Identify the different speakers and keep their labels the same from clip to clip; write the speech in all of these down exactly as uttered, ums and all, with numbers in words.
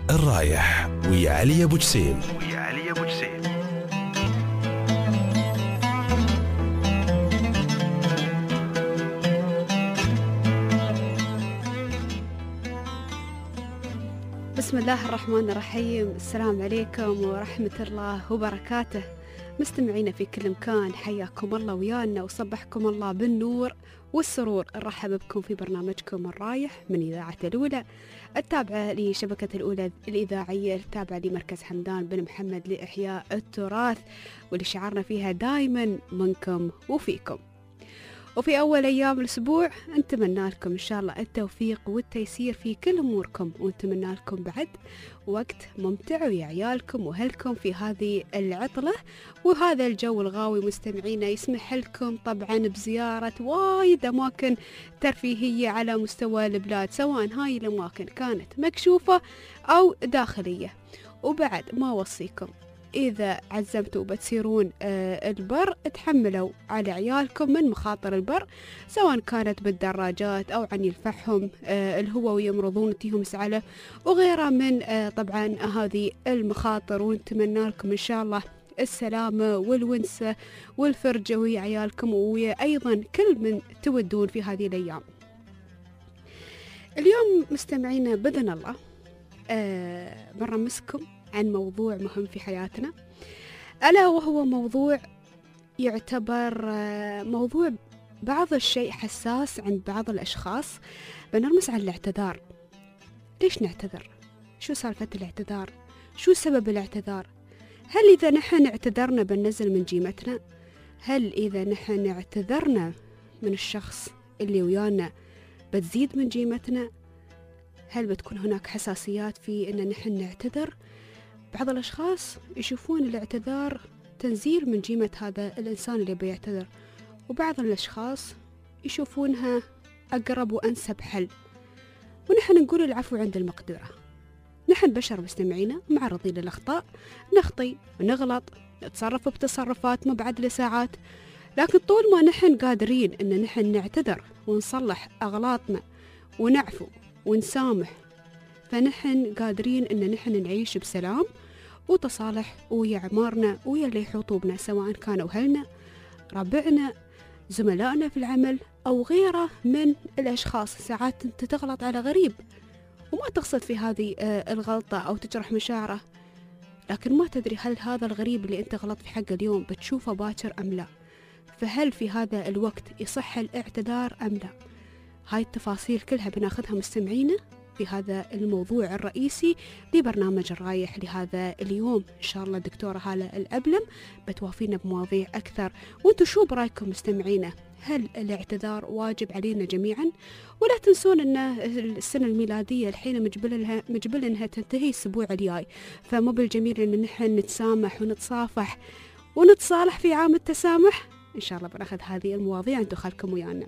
Speaker 1: الرايح ويا علي أبو جسيم.
Speaker 2: ويا علي أبو جسيم.
Speaker 3: بسم الله الرحمن الرحيم. السلام عليكم ورحمة الله وبركاته. مستمعينا في كل مكان، حياكم الله ويانا وصبحكم الله بالنور والسرور. نرحب بكم في برنامجكم الرايح من إذاعة الأولى التابعة لشبكة الأولى الإذاعية، التابعة لمركز حمدان بن محمد لإحياء التراث، واللي شعرنا فيها دايما منكم وفيكم. وفي أول أيام الأسبوع نتمنى لكم إن شاء الله التوفيق والتيسير في كل أموركم، ونتمنى لكم بعد وقت ممتع ويا عيالكم وأهلكم في هذه العطلة وهذا الجو الغاوي. مستمعينا يسمح لكم طبعا بزيارة وايد أماكن ترفيهية على مستوى البلاد، سواء هاي الأماكن كانت مكشوفة أو داخلية. وبعد ما وصيكم إذا عزمتوا بتسيرون آه البر، تحملوا على عيالكم من مخاطر البر، سواء كانت بالدراجات أو عن يلفحهم آه الهواء ويمرضون تيهم سعلة وغيرها من آه طبعا هذه المخاطر. ونتمنى لكم إن شاء الله السلامة والونسة والفرجة ويا عيالكم ويا أيضا كل من تودون في هذه الأيام. اليوم مستمعينا بإذن الله آه برمسكم عن موضوع مهم في حياتنا، ألا وهو موضوع يعتبر موضوع بعض الشيء حساس عند بعض الأشخاص. بنرمس عن الاعتذار. ليش نعتذر؟ شو سالفة الاعتذار؟ شو سبب الاعتذار؟ هل إذا نحن اعتذرنا بننزل من جيمتنا؟ هل إذا نحن اعتذرنا من الشخص اللي ويانا بتزيد من جيمتنا؟ هل بتكون هناك حساسيات في أن نحن نعتذر؟ بعض الأشخاص يشوفون الاعتذار تنزيل من جيمة هذا الإنسان اللي بيعتذر، وبعض الأشخاص يشوفونها أقرب وأنسب حل. ونحن نقول العفو عند المقدرة. نحن بشر مستمعينا معرضين للأخطاء، نخطي ونغلط، نتصرف بتصرفات ما بعد لساعات، لكن طول ما نحن قادرين أن نحن نعتذر ونصلح أغلاطنا ونعفو ونسامح، فنحن قادرين أن نحن نعيش بسلام وتصالح ويا عمارنا ويا اللي يحوطوا بنا، سواء كانوا أهلنا، ربعنا، زملائنا في العمل أو غيره من الأشخاص. ساعات أنت تغلط على غريب وما تقصد في هذه الغلطة أو تجرح مشاعره، لكن ما تدري هل هذا الغريب اللي أنت غلط في حقه اليوم بتشوفه باكر أم لا، فهل في هذا الوقت يصح الاعتذار أم لا؟ هاي التفاصيل كلها بناخذها مستمعينا في هذا الموضوع الرئيسي لبرنامج الرايح لهذا اليوم. إن شاء الله دكتورة هالة الأبلم بتوافينا بمواضيع أكثر. وانتو شو برأيكم مستمعينا؟ هل الاعتذار واجب علينا جميعا؟ ولا تنسون أن السنة الميلادية الحين مجبل مجبل أنها تنتهي الأسبوع الجاي، فمو بالجميل أن نحن نتسامح ونتصافح ونتصالح في عام التسامح؟ إن شاء الله بناخذ هذه المواضيع، انتو خلكم ويانا.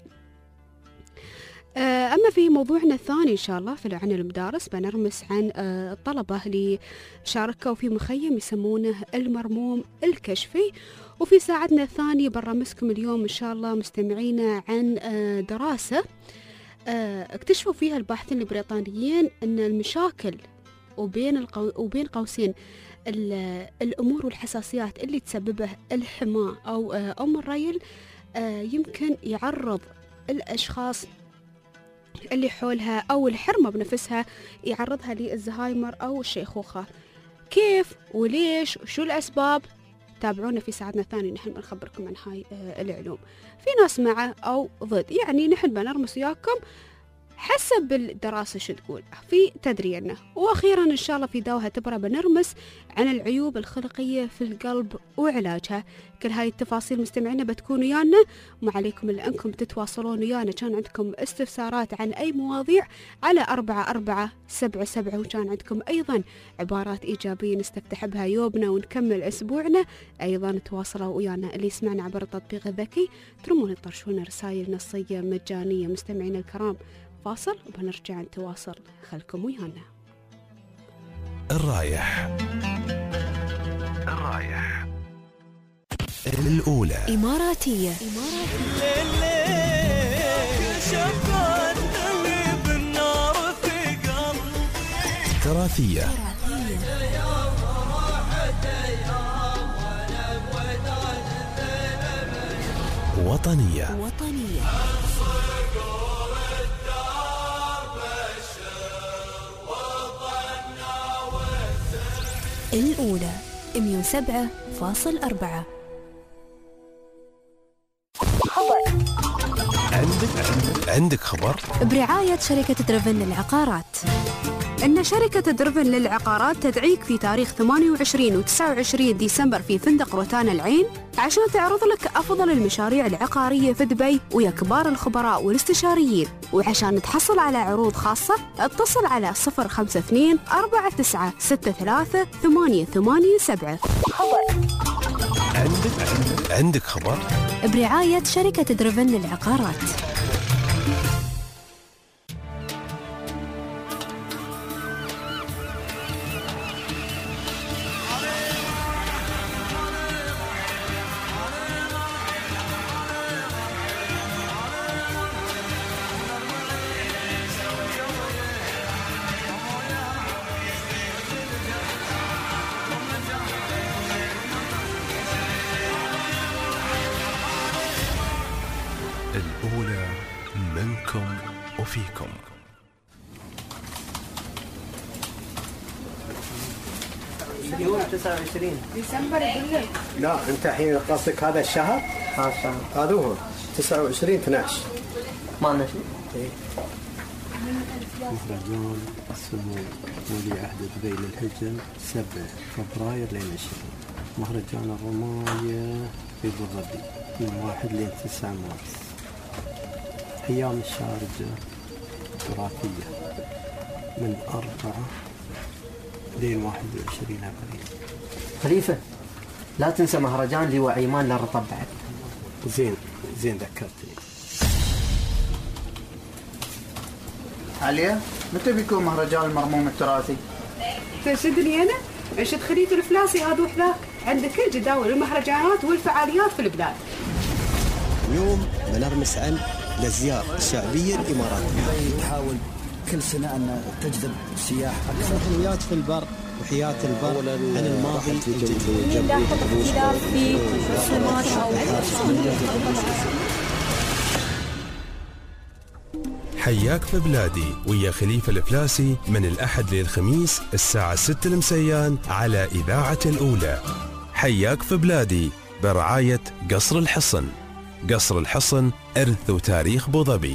Speaker 3: أما في موضوعنا الثاني إن شاء الله في عن المدارس، بنرمس عن الطلبة اللي شاركوا في مخيم يسمونه المرموم الكشفي. وفي ساعتنا الثانية برمسكم اليوم إن شاء الله مستمعينا عن دراسة اكتشفوا فيها الباحثين البريطانيين أن المشاكل وبين القو... وبين قوسين الأمور والحساسيات اللي تسببه الحماة أو أم الريل يمكن يعرض الأشخاص اللي حولها أو الحرمة بنفسها يعرضها للزهايمر أو الشيخوخة. كيف وليش وشو الأسباب؟ تابعونا في ساعتنا الثانية، نحن بنخبركم عن هاي العلوم. في ناس معه أو ضد، يعني نحن بنرمس وياكم حسب الدراسة شو تقول في تدريرنا. وأخيرا إن شاء الله في داوها تبرى بنرمس عن العيوب الخلقية في القلب وعلاجها. كل هاي التفاصيل مستمعينا بتكون ويانا، وما عليكم إلا أنكم تتواصلون ويانا. كان عندكم استفسارات عن أي مواضيع على أربعة أربعة سبعة سبعة، وكان عندكم أيضا عبارات إيجابية نستفتح بها يومنا ونكمل أسبوعنا، أيضا تواصلوا ويانا. اللي يسمعنا عبر التطبيق الذكي ترمون يطرشون رسائل نصية مجانية. مستمعينا الكرام فاصل وبنرجع نتواصل، خلكم ويانا.
Speaker 1: الرايح
Speaker 2: الرايح
Speaker 1: الأولى
Speaker 4: إماراتية, إماراتية.
Speaker 1: تراثية وطنية
Speaker 4: وطنية. الأولى مئة وسبعة فاصل أربعة.
Speaker 1: خبر. عندك عندك خبر
Speaker 4: برعاية شركة دريفن للعقارات.
Speaker 3: إن شركة دريفن للعقارات تدعيك في تاريخ ثمانية وعشرين وتسعة وعشرين ديسمبر في فندق روتانا العين عشان تعرض لك أفضل المشاريع العقارية في دبي ويا كبار الخبراء والاستشاريين. وعشان تحصل على عروض خاصة اتصل على صفر خمسة اثنين أربعة تسعة ستة ثلاثة ثمانية ثمانية سبعة.
Speaker 1: خبر. عندك عندك خبر
Speaker 4: برعاية شركة دريفن للعقارات.
Speaker 1: الأولى منكم وفيكم.
Speaker 2: يوم تسعة وعشرين
Speaker 3: ديسمبر بالليل.
Speaker 2: لا انت الحين قصدك هذا الشهر؟ هذا الشهر هذا هو تسعة وعشرين اثنا عشر ما لنا شيء. ايه
Speaker 5: مهرجان سمو ولي عهد دبي للهجن سبعة فبراير لين عشرين. مهرجان الرماية في ابو ظبي من واحد لين تسعة مارس. أيام الشارجة التراثية من أربعة لين واحد وعشرين أبريل.
Speaker 6: خليفة لا تنسى مهرجان لواء عيمان للرطب بعد.
Speaker 5: زين زين ذكرتني.
Speaker 7: عليا متى بيكون مهرجان المرموم التراثي؟
Speaker 3: تنشدني أنا؟ انشد خليفة الفلاسي هذا وحذاك. عندك كل جداول المهرجانات والفعاليات في البلاد.
Speaker 8: اليوم بنرمس عن الأزياء الشعبية الإماراتية.
Speaker 9: تحاول كل سنة أن تجذب سياح أكثر.
Speaker 8: حلويات في البر وحياة البر عن الماضي الجديد.
Speaker 1: حياك في بلادي ويا خليفة الفلاسي من الأحد للخميس الساعة ستة المسيان على إذاعة الأولى. حياك في بلادي برعاية قصر الحصن. قصر الحصن إرث وتاريخ أبو ظبي.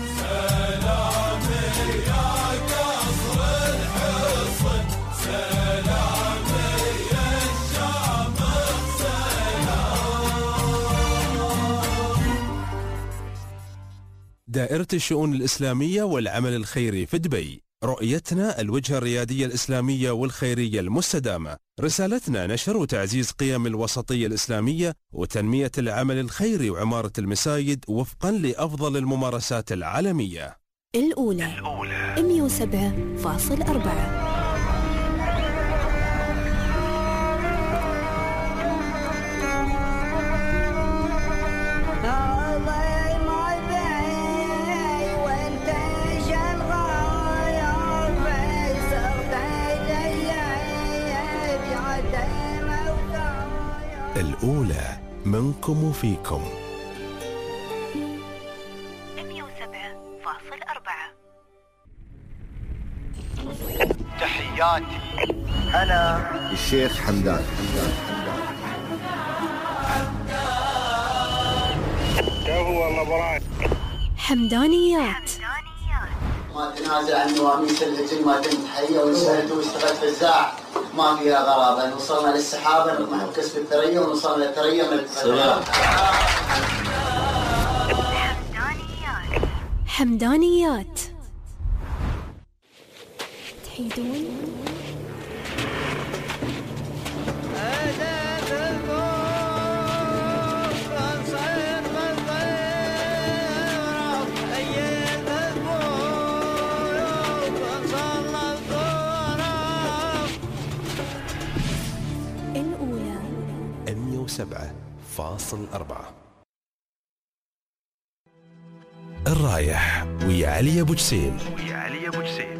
Speaker 1: دائرة الشؤون الإسلامية والعمل الخيري في دبي. رؤيتنا الوجهة الريادية الإسلامية والخيرية المستدامة. رسالتنا نشر وتعزيز قيم الوسطية الإسلامية وتنمية العمل الخيري وعمارة المساجد وفقا لأفضل الممارسات العالمية.
Speaker 4: الأولى مئة وسبعة فاصل أربعة.
Speaker 1: الأولى منكم وفيكم.
Speaker 4: مئة وسبعة فاصل أربعة.
Speaker 10: تحياتي أنا الشيخ حمدان.
Speaker 11: هو المباراه
Speaker 4: حمدانيات.
Speaker 12: ما تنازل عن نواميس الهجن ما كنت حيه وسهلت واشتغلت فزاع ما فيها غرابه. وصلنا للسحابه نطمح بكسب الثريا ونوصلنا للثريا من الثريا.
Speaker 4: حمدانيات. حمدانيات. تحيدون
Speaker 1: سبعة فاصل أربعة. الرايح ويا علي أبو جسيم. ويا علي أبو جسيم.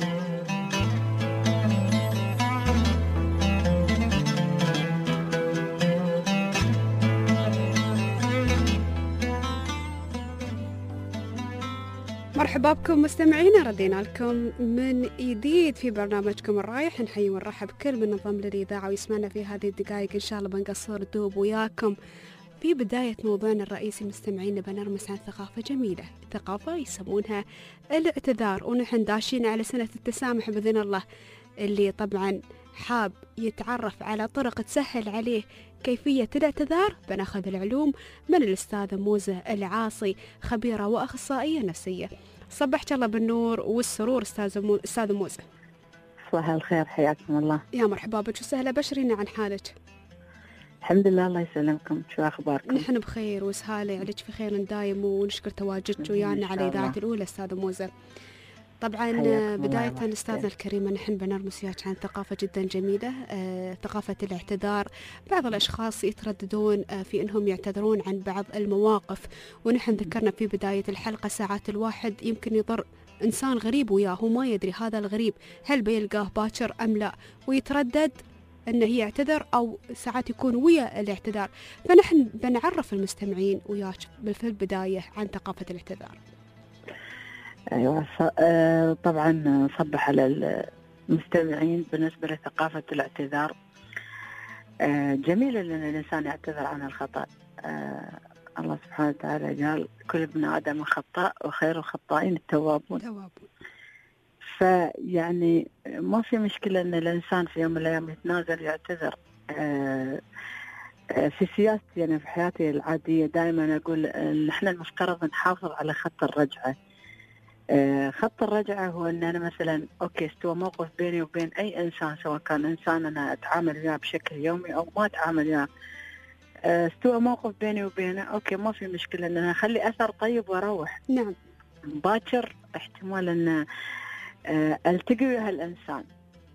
Speaker 3: مرحبا بكم مستمعينا، ردينا لكم من جديد في برنامجكم الرايح. نحيي ونرحب كل من انضم للإذاعة ويسمعنا في هذه الدقائق، إن شاء الله بنقصر دوب وياكم. في بداية موضوعنا الرئيسي مستمعينا بنرمس عن ثقافة جميلة، ثقافة يسمونها الاعتذار، ونحن داشين على سنة التسامح بإذن الله. اللي طبعا حاب يتعرف على طرق تسهل عليه كيفية الاعتذار بناخذ العلوم من الأستاذة موزة العاصي، خبيرة وأخصائية نفسية. صبحك الله بالنور والسرور أستاذة مو... أستاذة موزة.
Speaker 13: صباح الخير، حياكم الله.
Speaker 3: يا مرحبا بك وسهلا، بشرينا عن حالك.
Speaker 13: الحمد لله، الله يسلمكم، شو أخباركم؟
Speaker 3: نحن بخير وسهالة عليك في خير دايم، ونشكر تواجدك ويانا على إذاعة الأولى أستاذة موزة. طبعا بداية أستاذنا الكريمة، نحن بنرمس وياك عن ثقافة جدا جميلة، آه، ثقافة الاعتذار. بعض الأشخاص يترددون آه، في أنهم يعتذرون عن بعض المواقف، ونحن ذكرنا في بداية الحلقة ساعات الواحد يمكن يضر إنسان غريب وياه وما يدري هذا الغريب هل بيلقاه باكر أم لا، ويتردد أنه يعتذر أو ساعات يكون ويا الاعتذار. فنحن بنعرف المستمعين وياك في البداية عن ثقافة الاعتذار.
Speaker 13: أيوة، طبعا صبح على المستمعين. بالنسبة لثقافة الاعتذار، جميل أن الإنسان يعتذر عن الخطأ. الله سبحانه وتعالى قال كل ابن آدم خطاء وخير الخطائين التوابون. توابون. فيعني ما في مشكلة أن الإنسان في يوم من الأيام يتنازل يعتذر. في سياستي يعني في حياتي العادية دائما أقول نحن المفترض نحافظ على خط الرجعة. خط الرجعة هو أن أنا مثلا أوكي استوى موقف بيني وبين أي إنسان، سواء كان إنسان أنا أتعامل وياه بشكل يومي أو ما أتعامل وياه، استوى موقف بيني وبينه أوكي ما في مشكلة أن أنا أخلي أثر طيب وأروح.
Speaker 3: نعم.
Speaker 13: باكر احتمال أن ألتقي ويا هالإنسان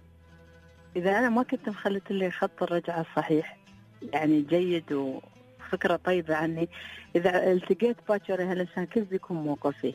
Speaker 13: إذا أنا ما كنت مخلت لي خط الرجعة الصحيح يعني جيد وفكرة طيبة عني، إذا التقيت باكر ويا هالإنسان كيف بيكون موقفي؟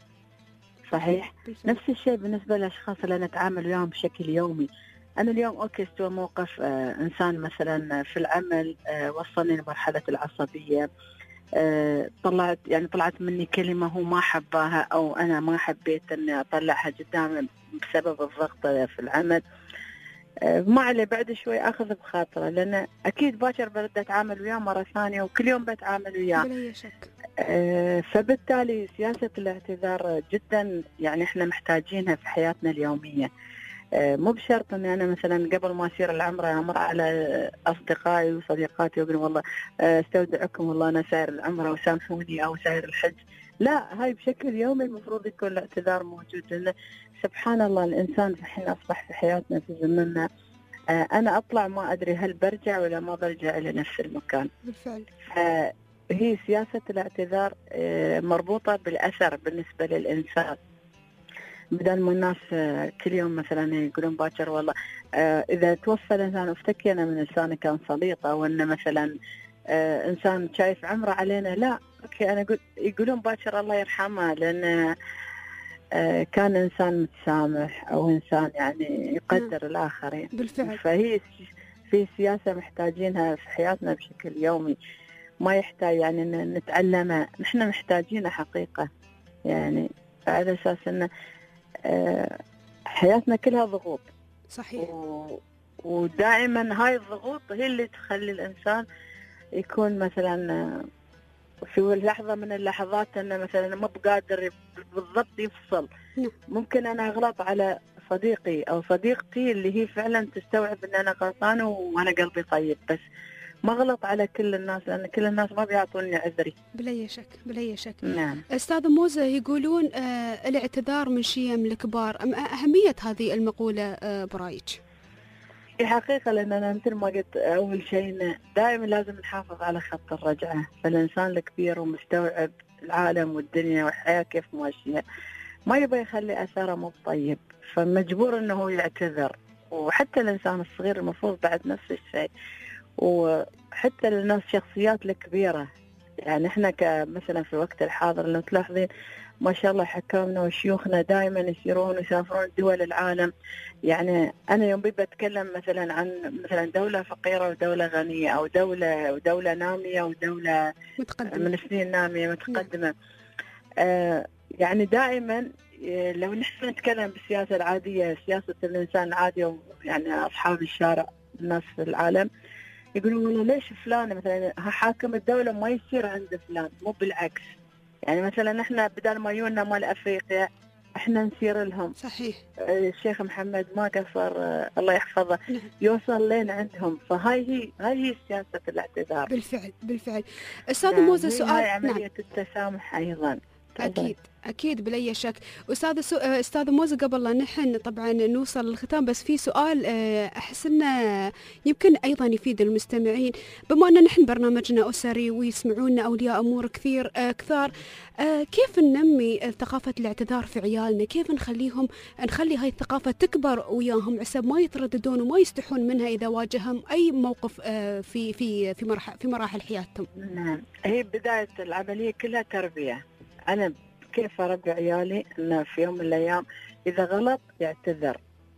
Speaker 13: صحيح. نفس الشيء بالنسبة للأشخاص اللي نتعامل وياهم بشكل يومي. أنا اليوم أوكي استوى موقف آه إنسان مثلا في العمل آه وصلني لمرحلة العصبية، آه طلعت يعني طلعت مني كلمة هو ما حباها أو أنا ما حبيت أني أطلعها قدامه بسبب الضغط في العمل. آه ما عليه بعد شوي أخذ بخاطره، لأن أكيد باكر برد أتعامل وياه مرة ثانية وكل يوم بتعامل وياه.
Speaker 3: بلا شك.
Speaker 13: آه فبالتالي سياسة الاعتذار جدا يعني احنا محتاجينها في حياتنا اليومية. آه مو بشرط اني انا مثلا قبل ما اسير العمرة امر على اصدقائي وصديقاتي واقول والله آه استودعكم والله انا ساير العمرة وسامحوني او ساير الحج. لا، هاي بشكل يومي المفروض يكون الاعتذار موجود، لان سبحان الله الانسان الحين اصبح في حياتنا في زمننا آه انا اطلع ما ادري هل برجع ولا ما برجع الى نفس المكان.
Speaker 3: بالفعل.
Speaker 13: آه هي سياسة الاعتذار مربوطة بالأثر بالنسبة للإنسان. بدل ما الناس كل يوم مثلا يقولون باكر والله إذا توفى الإنسان افتكي أنا من إنسان كان صديق، أو أن مثلا إنسان شايف عمره علينا، لا أوكي أنا يقولون باكر الله يرحمه لأن كان إنسان متسامح أو إنسان يعني يقدر الآخرين.
Speaker 3: بالفعل.
Speaker 13: فهي في سياسة محتاجينها في حياتنا بشكل يومي، ما يحتاج يعني نتعلمها، نحن محتاجينها حقيقة يعني على أساس أن حياتنا كلها ضغوط.
Speaker 3: صحيح.
Speaker 13: و... ودائما هاي الضغوط هي اللي تخلي الإنسان يكون مثلا في لحظة من اللحظات أنه مثلا ما بقادر بالضبط يفصل. ممكن أنا أغلط على صديقي أو صديقتي اللي هي فعلا تستوعب أن أنا غلطانة وأنا قلبي طيب، بس ما غلط على كل الناس لأن كل الناس ما بيعطوني عذري.
Speaker 3: بلا شك بلا شك.
Speaker 13: نعم.
Speaker 3: أستاذ موزة يقولون آه الاعتذار من شيم الكبار، أهمية هذه المقولة آه برايك؟
Speaker 13: في حقيقة لأن أنا مثل ما قلت أول شيء دائما لازم نحافظ على خط الرجعة، فالإنسان الكبير ومستوعب العالم والدنيا والحياة كيف ماشية ما يبغى يخلي أثره مو طيب، فمجبور أنه يعتذر. وحتى الإنسان الصغير المفروض بعد نفس الشيء، وحتى للناس شخصيات الكبيرة يعني احنا كمثلا في الوقت الحاضر لو تلاحظين ما شاء الله حكامنا وشيوخنا دائما يسيرون ويسافرون دول العالم. يعني أنا يوم بتكلم مثلا عن مثلا دولة فقيرة ودولة غنية أو دولة ودولة نامية ودولة
Speaker 3: متقدمة
Speaker 13: من سنين نامية متقدمة، آه يعني دائما لو نحن نتكلم بالسياسة العادية، سياسة الإنسان العادي يعني أصحاب الشارع الناس في العالم يقولون والله ليش فلان مثلا حاكم الدولة ما يصير عند فلان، مو بالعكس. يعني مثلا احنا بدل ما يونا مال افريقيا احنا نسير لهم.
Speaker 3: صحيح.
Speaker 13: الشيخ محمد ما قصر الله يحفظه يوصل لين عندهم، فهاي هي هاي هي سياسة الاعتذار.
Speaker 3: بالفعل بالفعل. استاذ يعني موزة سؤال.
Speaker 13: هاي عملية نعم. التسامح ايضا.
Speaker 3: أكيد أكيد بلا شك. أستاذ سو... أستاذ موزة قبل لا نحن طبعا نوصل للختام، بس في سؤال أحس إنه يمكن أيضا يفيد المستمعين، بما أن نحن برنامجنا أسري ويسمعونا أولياء أمور كثير كثار، كيف ننمي ثقافة الاعتذار في عيالنا؟ كيف نخليهم نخلي هاي الثقافة تكبر وياهم عسب ما يترددون وما يستحون منها إذا واجههم أي موقف في في في مراحل في مراحل حياتهم؟
Speaker 13: نعم، هي بداية العملية كلها تربية. أنا كيف أربي عيالي إنه في يوم من الأيام إذا غلط يعتذر.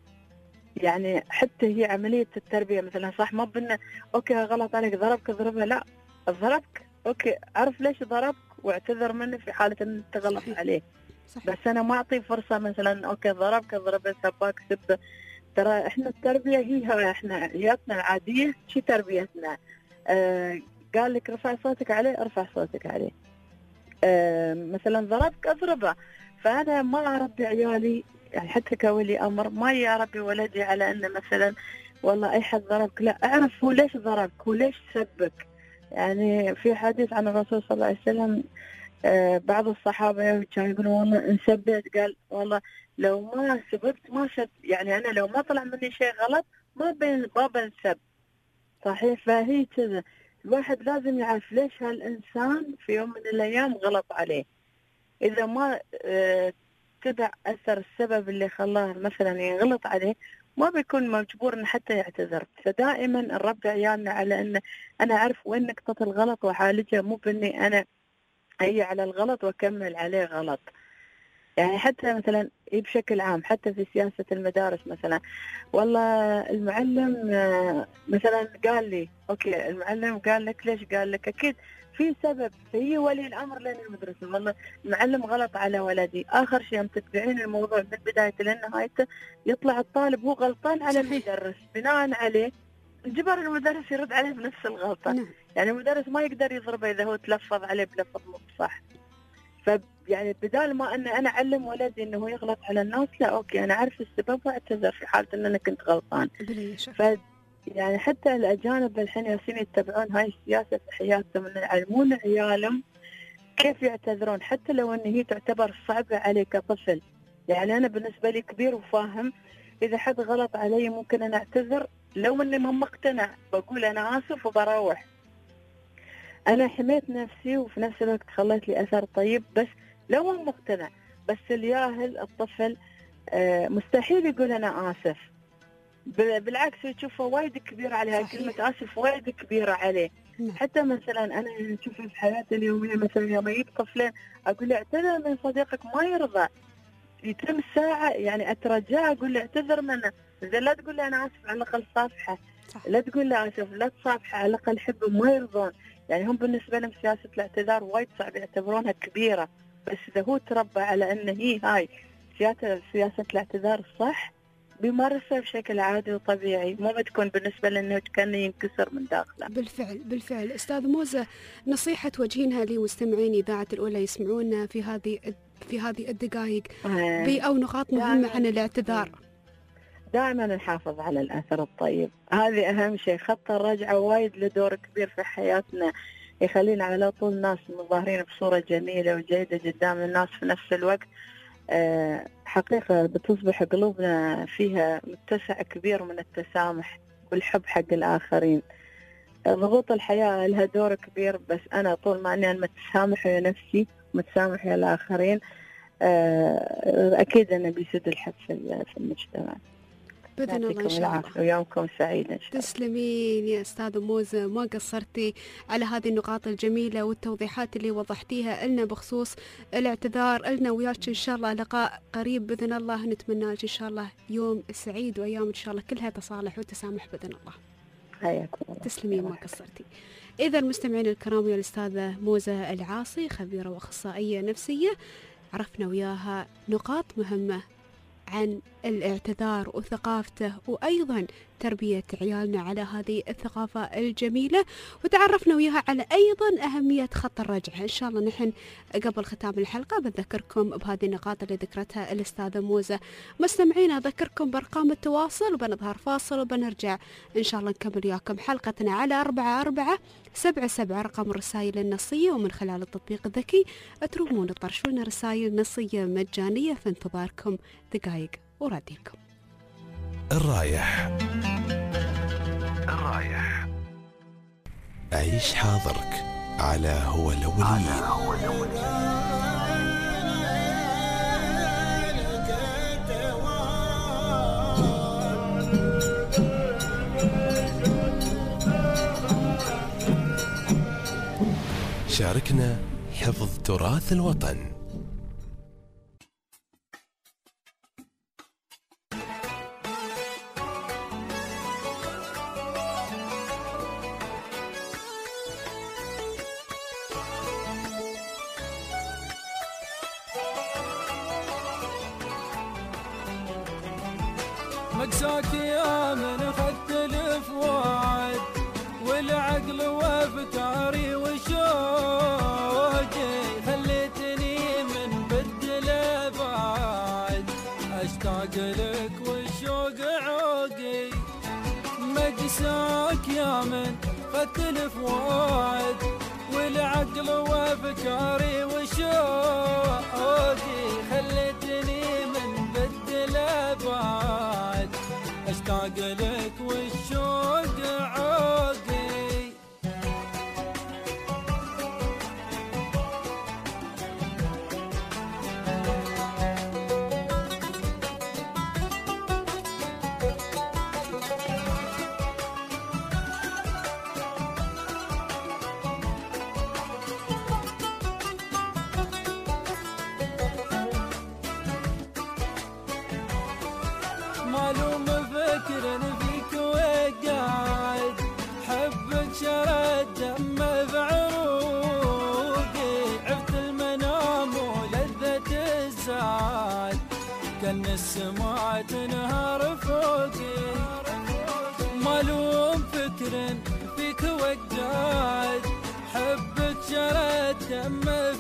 Speaker 13: يعني حتى هي عملية التربية مثلا صح ما بنا أوكي غلط عليك ضربك اضربها، لا ضربك أوكي عرف ليش ضربك واعتذر منه في حالة إن أنت غلط عليه. صحيح. بس أنا ما أعطي فرصة مثلا أوكي ضربك اضربه سباك سب. ترى إحنا التربية هي إحنا حياتنا العادية شي تربيتنا. آه قال لك رفع صوتك عليه ارفع صوتك عليه. آه مثلا ضربك اضربه. فانا ما اربي عيالي يعني حتى كولي امر ما اربي ولدي على انه مثلا والله اي حد ضربك، لا اعرف هو ليش ضربك، هو ليش سبك. يعني في حديث عن الرسول صلى الله عليه وسلم آه بعض الصحابه كانوا يقولون والله ان سبت قال والله لو ما سبت ما شد، يعني انا لو ما طلع مني شيء غلط ما بين ما بنسب. صحيح. فهي كذا الواحد لازم يعرف ليش هالإنسان في يوم من الأيام غلط عليه. إذا ما اه تبع أثر السبب اللي خلاه مثلا يغلط عليه ما بيكون مجبور إن حتى يعتذر. فدائما نربي عيالنا على إن أنا أعرف وين نقطة الغلط وأعالجها، مو بإني أنا هي على الغلط وأكمل عليه غلط. يعني حتى مثلا بشكل عام حتى في سياسة المدارس مثلا والله المعلم مثلا قال لي أوكي المعلم قال لك ليش قال لك أكيد في سبب، فهي ولي الأمر لين المدرسة والله المعلم غلط على ولدي. آخر شيء تتبعين الموضوع من بدايته لنهايته يطلع الطالب هو غلطان على المدرس، بناء عليه جبر المدرس يرد عليه بنفس الغلطة. نعم. يعني المدرس ما يقدر يضربه إذا هو تلفظ عليه بلفظ مو صح. ف يعني بدال ما ان انا اعلم ولدي انه يغلط على الناس، لا اوكي انا اعرف السبب واعتذر في حاله ان انا كنت غلطان. ف يعني حتى الاجانب الحين ياسين يتبعون هاي السياسه في حياتهم ان يعلمون عيالهم كيف يعتذرون حتى لو ان هي تعتبر صعبه عليه كطفل. يعني انا بالنسبه لي كبير وفاهم اذا حد غلط علي ممكن انا اعتذر، لو اني ما مقتنع بقول انا اسف وبروح. انا حميت نفسي وفي نفس الوقت خليت لي اثر طيب. بس لو هو مقتنع، بس الياهل الطفل آه مستحيل يقول أنا آسف. بالعكس يشوفه وايد كبير عليها كلمة آسف وايد كبيرة عليه. حتى مثلا أنا نشوف في حياتي اليومية مثلا يوم يجيب طفلين أقول له اعتذر من صديقك ما يرضى، يتم ساعة يعني أترجاه أقول له اعتذر منه. إذا لا تقول له أنا آسف على الأقل صافحة، لا تقول له آسف لا تصافحه على الأقل حبه ما يرضون. يعني هم بالنسبة لهم سياسة الاعتذار وايد صعب يعتبرونها كبيرة، بس إذا هو تربى على أن هي هاي سياسة سياسة الاعتذار الصح بيمارسها بشكل عادي وطبيعي، ما بتكون بالنسبة لأنه كان ينكسر من داخله.
Speaker 3: بالفعل بالفعل. أستاذ موزة نصيحة توجهينها لمستمعين إذاعة الأولى يسمعونا في هذه في هذه الدقائق ب أو نقاط مهمة عن الاعتذار؟
Speaker 13: دائما نحافظ على الأثر الطيب، هذه أهم شيء. خط الرجعة وايد له دور كبير في حياتنا، يخلينا على طول ناس مظاهرين بصورة جميلة وجيدة قدام الناس. في نفس الوقت أه حقيقة بتصبح قلوبنا فيها متسع كبير من التسامح والحب حق الآخرين. ضغوط الحياة لها دور كبير، بس أنا طول ما أني متسامح ويا نفسي متسامح ويا الآخرين أه أكيد أنا بيسد الحب في المجتمع.
Speaker 3: بإذن الله إن شاء الله.
Speaker 13: ويومكم سعيد إن شاء الله.
Speaker 3: تسلمين يا أستاذ موزة، ما قصرتي على هذه النقاط الجميلة والتوضيحات اللي وضحتيها لنا بخصوص الاعتذار. لنا وياك إن شاء الله لقاء قريب بإذن الله، نتمنى لك إن شاء الله يوم سعيد وأيام إن شاء الله كلها تصالح وتسامح بإذن الله.
Speaker 13: حياكم الله.
Speaker 3: تسلمين ما قصرتي. إذا المستمعين الكرام يا الأستاذة موزة العاصي خبيرة وأخصائية نفسية تعرفنا وياها نقاط مهمة عن الاعتذار وثقافته، وأيضا تربية عيالنا على هذه الثقافة الجميلة، وتعرفنا وياها على أيضا أهمية خط الرجعة. إن شاء الله نحن قبل ختام الحلقة بذكركم بهذه النقاط اللي ذكرتها الأستاذة موزة. مستمعينا أذكركم بأرقام التواصل، وبنظهر فاصل وبنرجع إن شاء الله نكمل وياكم حلقتنا على أربعة أربعة سبعة سبعة رقم الرسائل النصية، ومن خلال التطبيق الذكي ترومون تطرشون رسائل نصية مجانية في انتظاركم دقائق وراديكم.
Speaker 1: الرايح الرايح عيش حاضرك على هو الأولين. شاركنا حفظ تراث الوطن.
Speaker 14: مقساك يا من خدت الفؤاد والعقل وافكاري وشوقي، خليتني من بدل بعد اشتاق لك والشوق عوقي. مقساك يا من خدت الفؤاد والعقل وافكاري وشوقي، خليتني من بدل بعد اشتاق لك والشوق عوقي. معلوم فكر فيك وقاعد حبك شرد دم بعروقي، عفت المنام ولذة الزاد كان السماء تنهار فوقي. معلوم فكر فيك وقاعد حبك شرد دم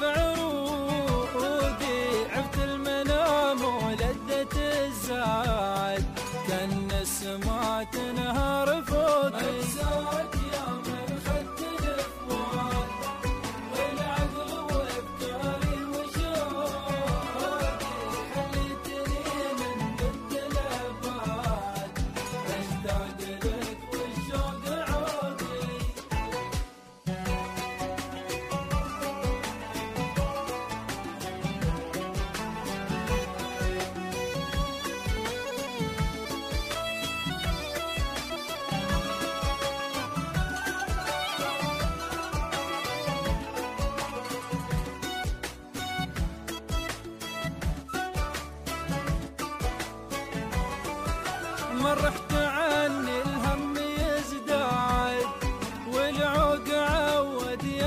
Speaker 14: بعروقي، عفت المنام ولذة الزاد كان السماء تنهار فوقي. مقساك يا من خدت الفؤاد والعقل وافكاري وشوقي، خليتني من بدل بعد اشتاق لك والشوق عوقي. من رحت عني الهم يزداد والعوق عود يا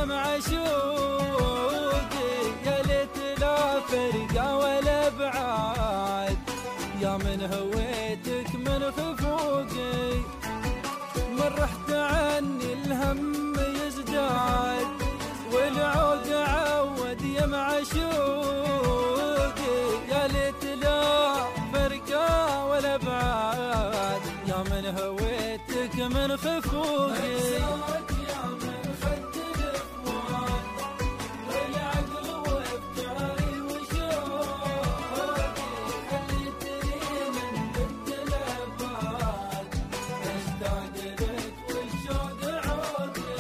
Speaker 14: معشوقي، يا ليت لا فرقة ولا بعاد يا من هويتك من خفوقي. من رحت عني الهم يزداد والعوق عود يا معشوقي، يا ليت لا فرقة ولا بعاد يا من هويتك من خفوقي. مقساك يا من خدت الفؤاد والعقل وافكاري وشوقي، خليتني من بدل بعد اشتاق لك والشوق عوقي.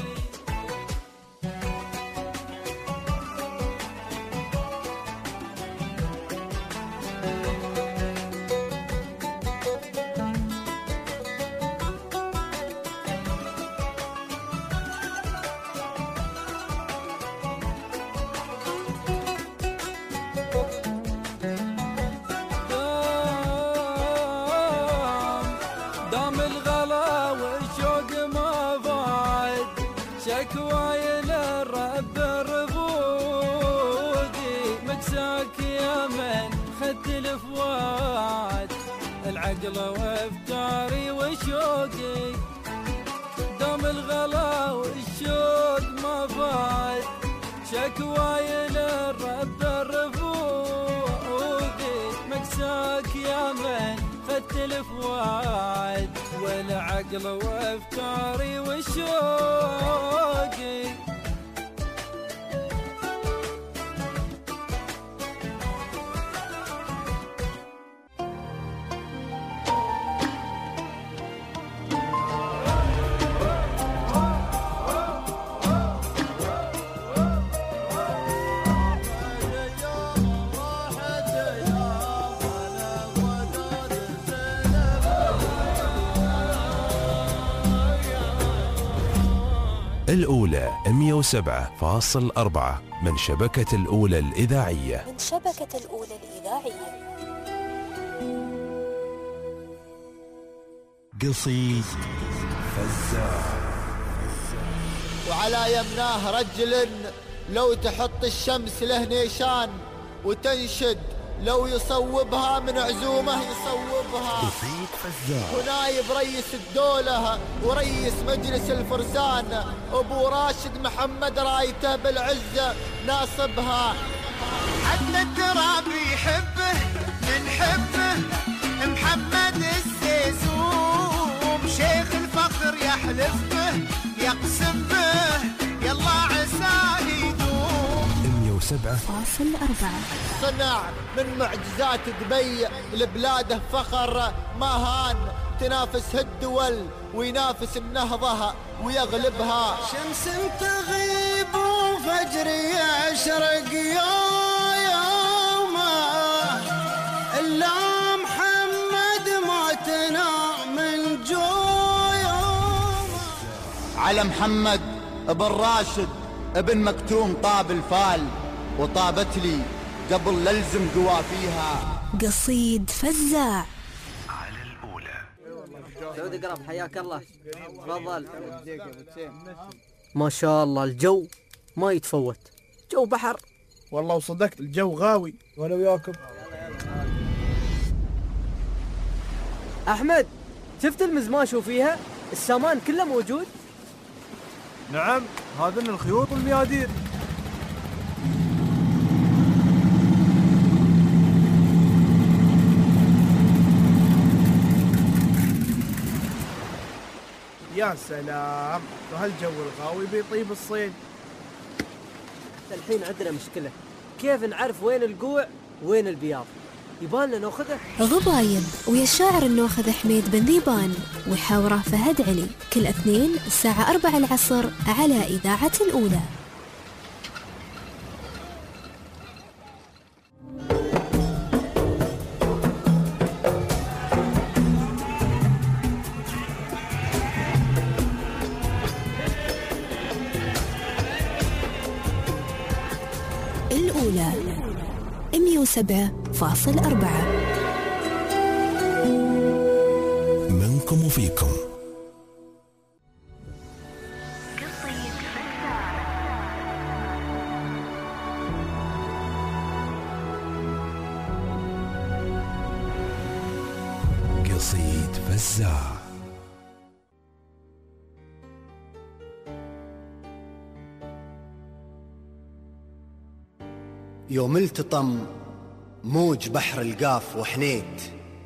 Speaker 14: دام الغلا والشوق ما ضاعد شكواي للرب الرفوقي. مقساك يا خدت الفوات العقل وافكاري وشوقي دام الغلا والشوق ما فات شكواي للرب الرفوقي مكساك يا من خدت الفوات والعقل وافكاري وشوقي
Speaker 1: الأولى مئة وسبعة فاصل أربعة من شبكة الأولى الإذاعية
Speaker 4: من شبكة الأولى الإذاعية.
Speaker 8: قصيد
Speaker 12: فزاع. وعلى يمناه رجل لو تحط الشمس له نيشان وتنشد لو يصوبها من عزومه يصوبها.
Speaker 8: قصيد فزاع.
Speaker 12: ونايب رئيس الدولة ورئيس مجلس الفرسان أبو راشد محمد رايته بالعزة ناصبها.
Speaker 15: حتى التراب يحبه نحبه محمد السيسوم شيخ الفخر يحلف به يقسم به يلا عساه يدوم.
Speaker 1: مئة وسبعة
Speaker 4: فاصل أربعة.
Speaker 12: صنع من معجزات دبي لبلاده فخر ما هان تنافسها الدول وينافس النهضة ويغلبها.
Speaker 15: شمس تغيب وفجر يشرق يومه إلا محمد ما تنام من جويومه.
Speaker 12: على محمد ابن راشد ابن مكتوم طاب الفال وطابت لي قبل للزم قوافيها.
Speaker 4: قصيد فزاع.
Speaker 8: على الأولى.
Speaker 6: سعود قرب حياك الله تفضل. ما شاء الله الجو ما يتفوت جو بحر
Speaker 7: والله وصدقت الجو غاوي وانا وياكم.
Speaker 6: أحمد شفت المزماش وفيها السامان كله موجود؟
Speaker 7: نعم هذن الخيوط والميادين. يا سلام وهالجو الغاوي بيطيب الصيد.
Speaker 6: الحين عندنا مشكلة كيف نعرف وين القوع وين البياض؟ يبالنا ناخذه.
Speaker 4: غبايب ويا الشاعر الناخذ حميد بن ذيبان وحاوره فهد علي كل اثنين الساعة أربعة العصر على إذاعة الأولى. الأولى مئة وسبعة فاصل أربعة.
Speaker 1: منكم وفيكم. قصيد فزاع.
Speaker 12: يوم التطم موج بحر القاف وحنيت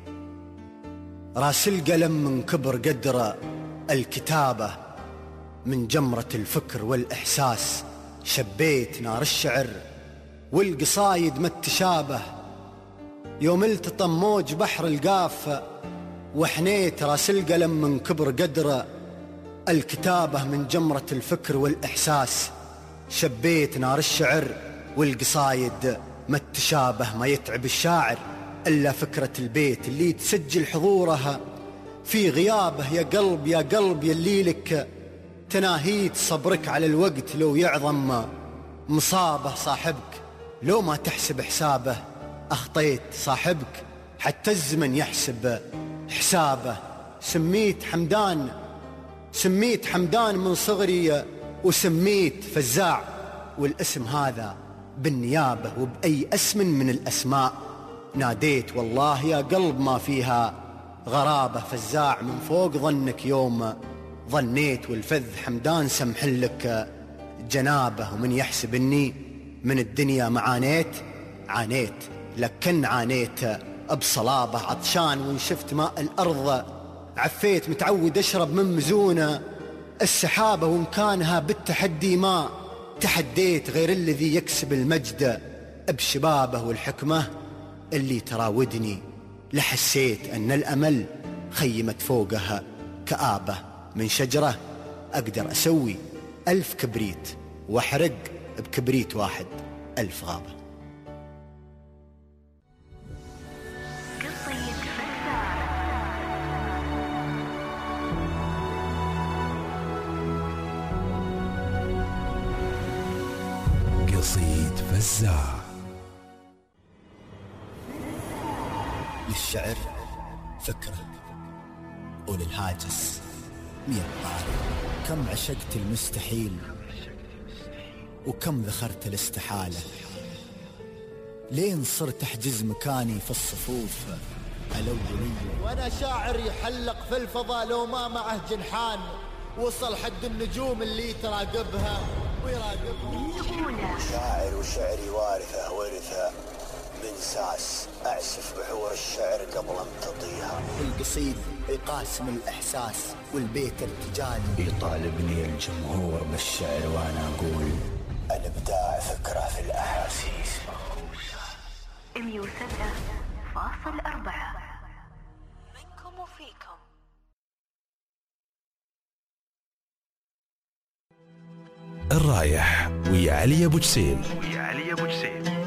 Speaker 12: راس القلم من كبر قدره الكتابة من جمرة الفكر والإحساس شبيت نار الشعر والقصايد ما التشابه. يوم التطم موج بحر القاف وحنيت راس القلم من كبر قدره الكتابة من جمرة الفكر والإحساس شبيت نار الشعر والقصايد ما التشابه. ما يتعب الشاعر إلا فكرة البيت اللي تسجل حضورها في غيابه. يا قلب يا قلب يلي لك تناهيت صبرك على الوقت لو يعظم مصابه. صاحبك لو ما تحسب حسابه أخطيت صاحبك حتى الزمن يحسب حسابه. سميت حمدان سميت حمدان من صغري وسميت فزاع والاسم هذا بالنيابة وبأي اسم من الأسماء ناديت والله يا قلب ما فيها غرابة فزاع من فوق ظنك يوم ظنيت والفذ حمدان سمحلك جنابه ومن يحسب اني من الدنيا معانيت عانيت لكن عانيت بصلابة عطشان وان شفت ماء الأرض عفيت متعود أشرب من مزونة السحابة وإن كانها بالتحدي ما تحديت غير الذي يكسب المجد بشبابه والحكمة اللي تراودني لحسيت أن الأمل خيمت فوقها كآبة من شجرة أقدر أسوي ألف كبريت وأحرق بكبريت واحد ألف غابة.
Speaker 16: قصيد فزاع.
Speaker 12: للشعر فكرة وللهاجس مية طارق. كم عشقت المستحيل وكم ذخرت الاستحالة لين صرت أحجز مكاني في الصفوف الأولية.
Speaker 17: وأنا شاعر يحلق في الفضاء لو ما معه جنحان وصل حد النجوم اللي تراقبها ويراقبها.
Speaker 18: شاعر وشعري وارثة ورثة من ساس أعسف بحور الشعر قبل امتطيها.
Speaker 12: القصيد يقاسم الإحساس والبيت ارتجالي
Speaker 18: يطالبني الجمهور بالشعر وأنا أقول الإبداع فكرة في الأحاسيس.
Speaker 19: مية وسبعة فاصل أربعة منكم وفيكم.
Speaker 16: الرايح ويا علي أبو جسيم.
Speaker 1: ويا علي أبو جسيم.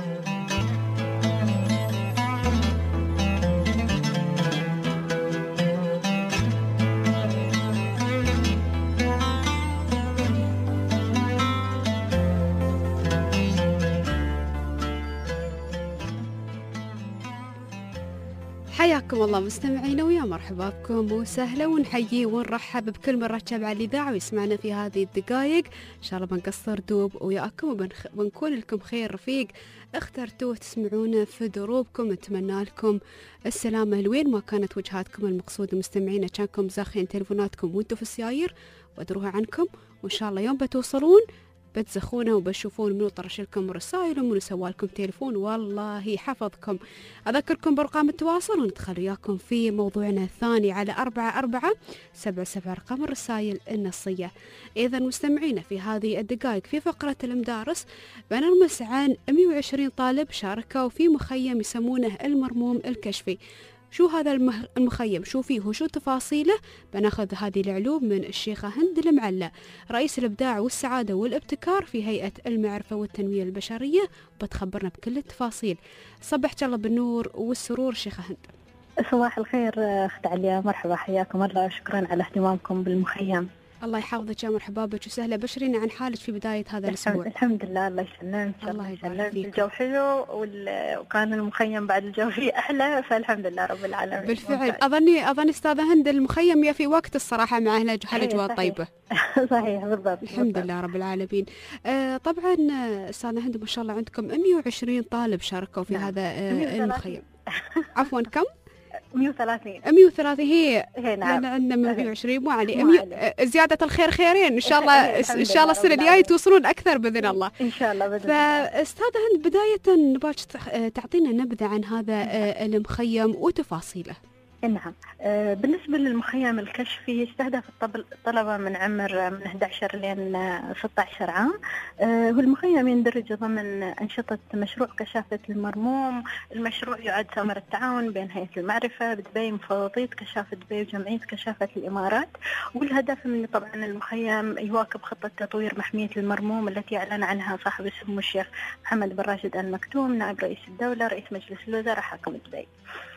Speaker 3: حياكم الله مستمعينا ويا مرحبا بكم وسهلا ونحيي ونرحب بكل من ركب على الإذاعة ويسمعنا في هذه الدقائق. إن شاء الله بنقصر دوب وياكم وبنكون لكم خير رفيق اخترتوه تسمعونا في دروبكم. نتمنى لكم السلامة لوين ما كانت وجهاتكم المقصودة. مستمعينا كانكم زاخين تلفوناتكم وانتم في السياير وادروها عنكم وإن شاء الله يوم بتوصلون بتزخونا وبشوفون منو طرش لكم رسائل ومنو سوالكم تليفون والله حفظكم. أذكركم برقم التواصل وندخل وياكم في موضوعنا الثاني على أربعة أربعة سبعة سبعة رقم الرسائل النصية. إذا مستمعينا في هذه الدقائق في فقرة المدارس بنرمس عن مئة وعشرين طالب شاركوا في مخيم يسمونه المرموم الكشفي. شو هذا المخيم، شو فيه وشو تفاصيله؟ بناخذ هذه العلوم من الشيخة هند المعلى رئيس الإبداع والسعادة والابتكار في هيئة المعرفة والتنمية البشرية بتخبرنا بكل التفاصيل. صبحك الله بالنور والسرور شيخة هند.
Speaker 13: صباح الخير أخت عليا، مرحبا حياكم الله وشكرا على اهتمامكم بالمخيم.
Speaker 3: الله يحفظك يا مرحبا بك وسهلا. بشرينا عن حالك في بداية هذا الأسبوع.
Speaker 13: الحمد لله الله يسلمك.
Speaker 3: الله يسلمك.
Speaker 13: الجو حلو وكان المخيم بعد الجو فيه أحلى فالحمد لله رب العالمين.
Speaker 3: بالفعل أظني أظن أستاذة هند المخيم في وقت الصراحة مع هالأجواء الطيبة.
Speaker 13: صحيح بالضبط.
Speaker 3: الحمد
Speaker 13: بالضبط.
Speaker 3: لله رب العالمين. آه طبعا أستاذة هند ما شاء الله عندكم مئة وعشرين طالب شاركوا في نعم. هذا آه المخيم. عفوا كم؟
Speaker 13: مئة وثلاثين.
Speaker 3: مئة وثلاثين هي
Speaker 13: هي نعم.
Speaker 3: عندنا مئة وعشرين مو علي. زيادة الخير خيرين إن شاء الله. إن شاء الله السنة الجاية توصلون أكثر بإذن الله.
Speaker 13: إن شاء الله بإذن الله.
Speaker 3: فأستاذة هند بداية نبغاك تعطينا نبذة عن هذا المخيم وتفاصيله.
Speaker 13: نعم. بالنسبة للمخيم الكشفي يستهدف الطلبة من عمر من أحد عشر لين ستة عشر عام. والمخيم يندرج ضمن أنشطة مشروع كشافة المرموم. المشروع يعد ثمرة تعاون بين هيئة المعرفة بدبي مفوضية كشافة دبي وجمعية كشافة الإمارات. والهدف من طبعا المخيم يواكب خطة تطوير محمية المرموم التي أعلن عنها صاحب السمو الشيخ محمد بن راشد آل مكتوم نائب رئيس الدولة رئيس مجلس الوزراء حاكم دبي.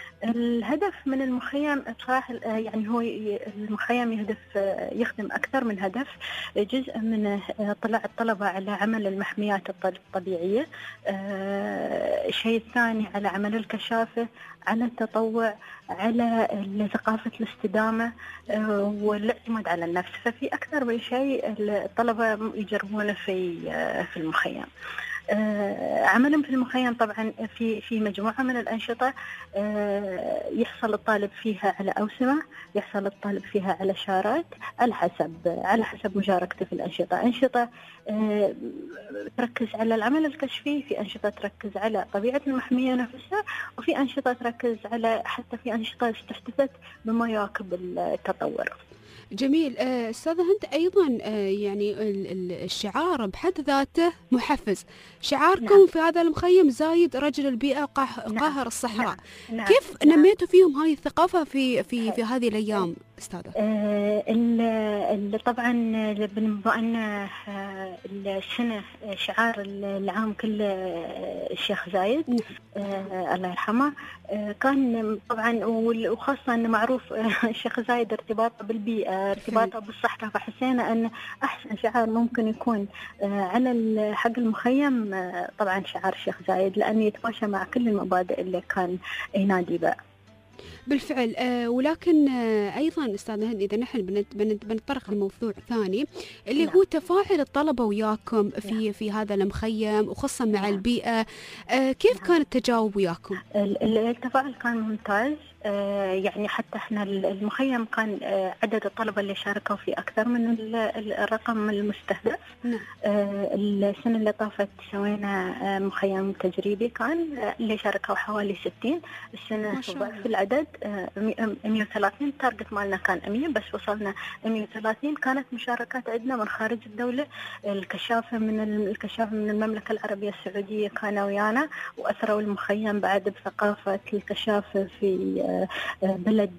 Speaker 13: الهدف من المخيم بصراحة يعني هو المخيم يهدف يخدم أكثر من هدف. جزء من طلع الطلبة على عمل المحميات الطبيعية. الشيء الثاني على عمل الكشافة، على التطوع، على ثقافة الاستدامة والاعتماد على النفس. ففي أكثر من شيء الطلبة يجربونه في في المخيم. عملهم في المخيم طبعا في في مجموعة من الأنشطة يحصل الطالب فيها على أوسمة، يحصل الطالب فيها على شارات، على حسب على حسب مشاركته في الأنشطة. أنشطة تركز على العمل الكشفي، في أنشطة تركز على طبيعة المحمية نفسها، وفي أنشطة تركز على حتى في أنشطة استحدثت بما يواكب التطور.
Speaker 3: جميل. أستاذة هند، أيضا يعني الشعار بحد ذاته محفز. شعاركم نعم. في هذا المخيم زايد رجل البيئة قاهر نعم. الصحراء. نعم. كيف نعم. نميتوا فيهم هذه الثقافة في في في هذه الأيام أستاذة؟
Speaker 13: آه طبعا بما أن السنة شعار العام كله الشيخ زايد نعم. آه الله يرحمه، آه كان طبعا وخاصة أنه معروف الشيخ زايد ارتباطه بالبيئة، ارتباطه بالصحراء، فحسينا أن أحسن شعار ممكن يكون على حق المخيم طبعا شعار الشيخ زايد، لأنه يتماشى مع كل المبادئ اللي كان ينادي بها.
Speaker 3: بالفعل. آه ولكن آه أيضا أستاذة هند، إذا نحن بنت بنت بنطرق لموضوع ثاني اللي نعم. هو تفاعل الطلبة وياكم في نعم. في هذا المخيم وخاصة مع نعم. البيئة، آه كيف نعم. كان التجاوب وياكم؟
Speaker 13: التفاعل كان ممتاز. آه يعني حتى احنا المخيم كان آه عدد الطلبة اللي شاركوا فيه أكثر من الرقم المستهدف. نعم. آه السنة اللي طافت سوينا آه مخيم تجريبي كان آه اللي شاركوا حوالي ستين. السنة في العدد آه مئة وثلاثين، تارجت مالنا كان مئة بس وصلنا مئة وثلاثين. كانت مشاركات عندنا من خارج الدولة، الكشافة من الكشافة من المملكة العربية السعودية كانوا ويانا وأثروا المخيم بعد بثقافة الكشافة في بلد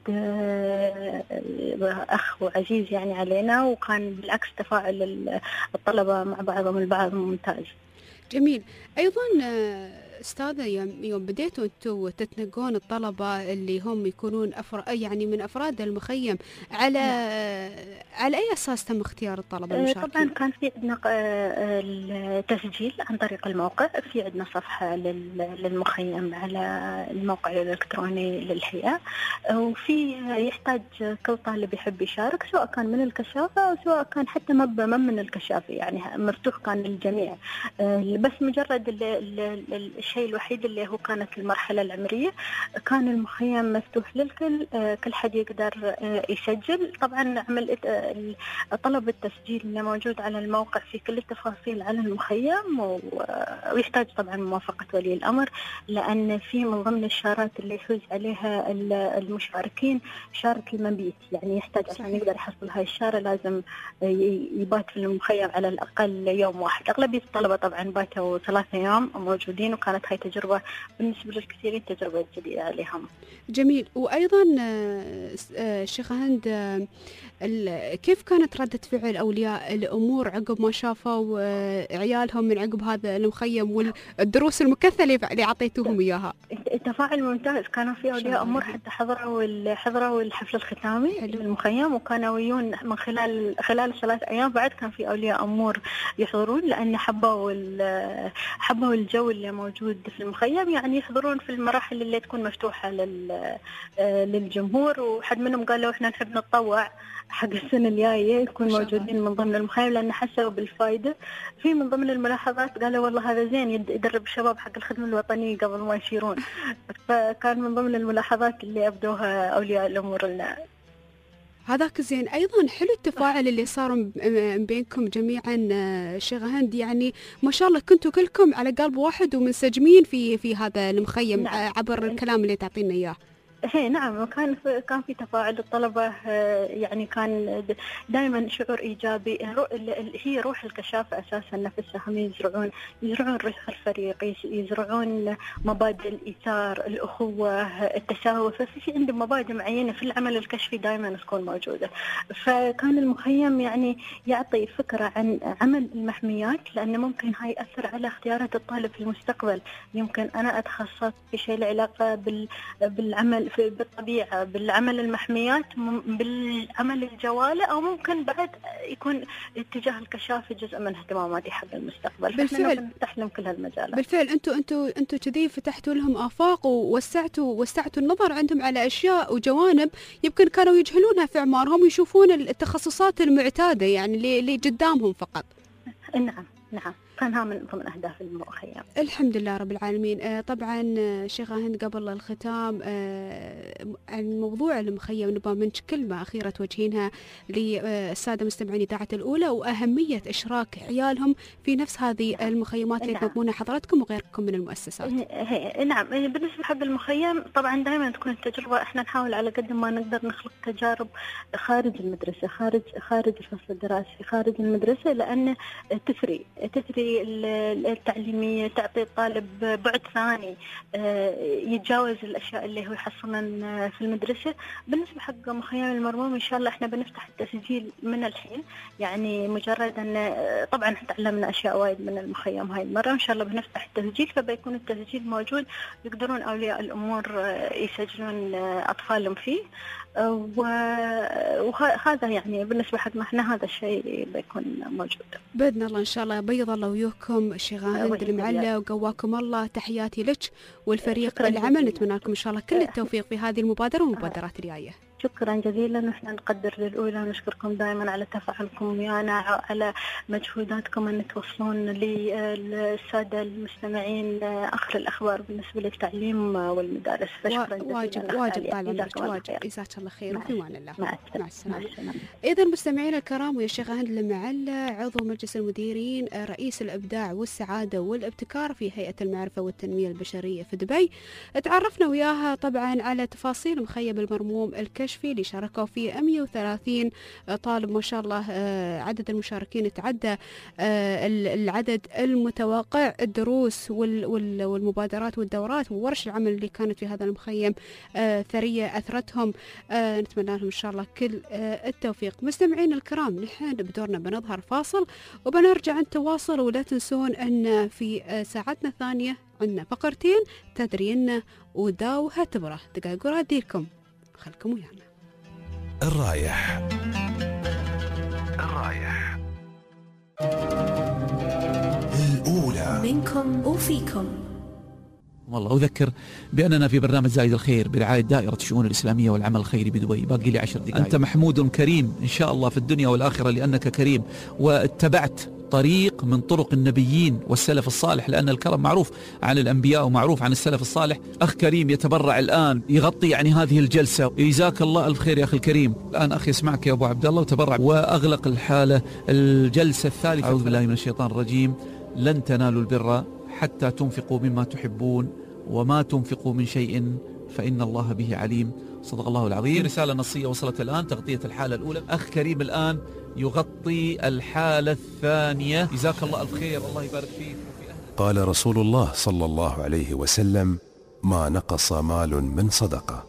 Speaker 13: أخ وعزيز يعني علينا، وكان بالعكس تفاعل الطلبة مع بعضهم البعض ممتاز.
Speaker 3: جميل. أيضا أستاذة، يوم بديتوا أنتوا تتنقون الطلبة اللي هم يكونون أفر... يعني من أفراد المخيم، على على أي أساس تم اختيار الطلبة المشاركين؟
Speaker 13: طبعا كان في عندنا التسجيل عن طريق الموقع، في عندنا صفحة للمخيم على الموقع الإلكتروني للهيئة، وفي يحتاج كل طالب يحب يشارك سواء كان من الكشافة أو سواء كان حتى مب من الكشافة، يعني مفتوح كان للجميع. بس مجرد ال ال الشيء الوحيد اللي هو كانت المرحلة العمرية، كان المخيم مفتوح للكل، كل حد يقدر يسجل. طبعا عمل طلب التسجيل اللي موجود على الموقع في كل التفاصيل عن المخيم، ويحتاج طبعا موافقة ولي الأمر، لأن في من ضمن الشارات اللي يفوز عليها المشاركين شارة المبيت، يعني يحتاج عشان يقدر يحصل هاي الشارة لازم يبات في المخيم على الأقل يوم واحد. أغلبية الطلبة طبعا باتوا ثلاثة أيام موجودين، وكانت هاي تجربة بالنسبة للكثيرين تجربة جديدة عليهم.
Speaker 3: جميل. وأيضا شيخة هند، كيف كانت ردة فعل أولياء الأمور عقب ما شافوا عيالهم من عقب هذا المخيم والدروس المكثلة اللي عطيتوهم إياها؟
Speaker 13: التفاعل ممتاز. كانوا في أولياء أمور حتى حضروا حضروا الحفل الختامي في المخيم، وكانوا يجون من خلال خلال ثلاث أيام بعد كان في أولياء أمور يحضرون، لأن حبوا حبوا الجو اللي موجود في المخيم، يعني يحضرون في المراحل اللي تكون مفتوحة للجمهور. وحد منهم قالوا إحنا نحب نتطوع حق السنة الجاية يكون موجودين من ضمن المخيم، لأن حسوا بالفائدة. في من ضمن الملاحظات قالوا والله هذا زين يدرب الشباب حق الخدمة الوطنية قبل ما يسيرون، فكان من ضمن الملاحظات اللي أبدوها أولياء الأمور لنا.
Speaker 3: هذاك زين. أيضا حلو التفاعل اللي صار بينكم جميعا شيخة هند، يعني ما شاء الله كنتوا كلكم على قلب واحد ومنسجمين في في هذا المخيم. نعم. عبر الكلام اللي تعطينا إياه.
Speaker 13: هي نعم، وكان في كان في تفاعل الطلبة، يعني كان دائما شعور إيجابي. هي روح الكشافة أساسا نفسها، هم يزرعون يزرعون روح الفريق، يزرعون مبادئ الإيثار، الأخوة، التساوي، ففي عندهم مبادئ معينة في العمل الكشفي دائما تكون موجودة. فكان المخيم يعني يعطي فكرة عن عمل المحميات، لأنه ممكن هاي يأثر على اختيارات الطالب في المستقبل. يمكن أنا أتخصص في شيء له علاقة بال بالعمل في بالطبيعة، بالعمل المحميات، بالعمل الجوالة، أو ممكن بعد يكون اتجاه الكشافة جزء من اهتماماتي حق المستقبل.
Speaker 3: بالفعل
Speaker 13: نفتح لهم كل هالمجالات.
Speaker 3: بالفعل أنتوا أنتوا أنتوا كذي فتحتوا لهم آفاق ووسعتوا وسعتوا النظر عندهم على أشياء وجوانب يمكن كانوا يجهلونها في أعمارهم، ويشوفون التخصصات المعتادة يعني اللي اللي قدامهم فقط.
Speaker 13: نعم نعم. فانها من ضمن أهداف المخيم.
Speaker 3: الحمد لله رب العالمين. طبعا شيخة هند قبل الختام عن موضوع المخيم نبغى منك كلمة أخيرة توجهينها للسادة مستمعين إذاعة الأولى وأهمية إشراك عيالهم في نفس هذه المخيمات اللي تنظمونها حضراتكم وغيركم من المؤسسات.
Speaker 13: نعم، بالنسبة حق المخيم طبعا دائما تكون التجربة احنا نحاول على قد ما نقدر نخلق تجارب خارج المدرسة، خارج خارج الفصل الدراسي، خارج المدرسة، لأن تثري تثري التعليمية، تعطي الطالب بعد ثاني يتجاوز الأشياء اللي هو يحصلن في المدرسة. بالنسبة حق مخيم المرموم إن شاء الله احنا بنفتح التسجيل من الحين، يعني مجرد أن طبعا تعلمنا أشياء وايد من المخيم هاي المرة، إن شاء الله بنفتح التسجيل فبيكون التسجيل موجود يقدرون أولياء الأمور يسجلون أطفالهم فيه، وهذا يعني بالنسبة حقنا احنا هذا الشيء بيكون موجود
Speaker 3: بإذن الله. إن شاء الله بيض الله ويوكم شيخة هند المعلة وقواكم الله. تحياتي لك والفريق العمل، نتمنى لكم إن شاء الله كل التوفيق في هذه المبادرة والمبادرات الجاية.
Speaker 13: شكرا جزيلا، ونحن نقدر للأولى ونشكركم دائما على تفاعلكم ويانا، على مجهوداتكم أن توصلون للسادة المستمعين آخر الأخبار بالنسبة للتعليم والمدارس. فشكرا جزيلا.
Speaker 3: واجب واجب طالما واجب. جزاك الله خير وفي أمان الله. مع السلامة. إذا مستمعينا الكرام، ويا شيخة هند المعلة عضو مجلس المديرين رئيس الإبداع والسعادة والابتكار في هيئة المعرفة والتنمية البشرية في دبي، تعرفنا وياها طبعا على تفاصيل مخيم المرموم الكشفي اللي شاركوا فيه مئة وثلاثين طالب ما شاء الله. عدد المشاركين تعدى العدد المتوقع. الدروس والمبادرات والدورات وورش العمل اللي كانت في هذا المخيم ثرية أثرتهم. نتمنى لهم إن شاء الله كل التوفيق. مستمعين الكرام، نحن بدورنا بنظهر فاصل وبنرجع نتواصل، ولا تنسون أن في ساعتنا الثانية عندنا فقرتين تدرين وداوها تبره دقائق وراديلكم، خلكم ويانا.
Speaker 16: الرايح
Speaker 19: الرايح
Speaker 16: الأولى
Speaker 4: منكم وفيكم.
Speaker 20: والله أذكر بأننا في برنامج زايد الخير برعاية دائرة الشؤون الإسلامية والعمل الخيري بدبي. باقي لي عشر دقائق. أنت محمود كريم إن شاء الله في الدنيا والآخرة لأنك كريم واتبعت طريق من طرق النبيين والسلف الصالح، لأن الكرم معروف عن الأنبياء ومعروف عن السلف الصالح. أخ كريم يتبرع الآن يغطي يعني هذه الجلسة، جزاك الله ألف خير يا أخي الكريم. الآن أخي يسمعك يا أبو عبد الله وتبرع وأغلق الحالة. الجلسة الثالثة، أعوذ بالله من الشيطان الرجيم، لن تنالوا البر حتى تنفقوا مما تحبون وما تنفقوا من شيء فإن الله به عليم. صدق الله العظيم. رسالة نصية وصلت الآن، تغطية الحالة الأولى. أخ كريم الآن يغطي الحالة الثانية، جزاك الله ألف خير، الله يبارك فيك.
Speaker 16: قال رسول الله صلى الله عليه وسلم: ما نقص مال من صدقة.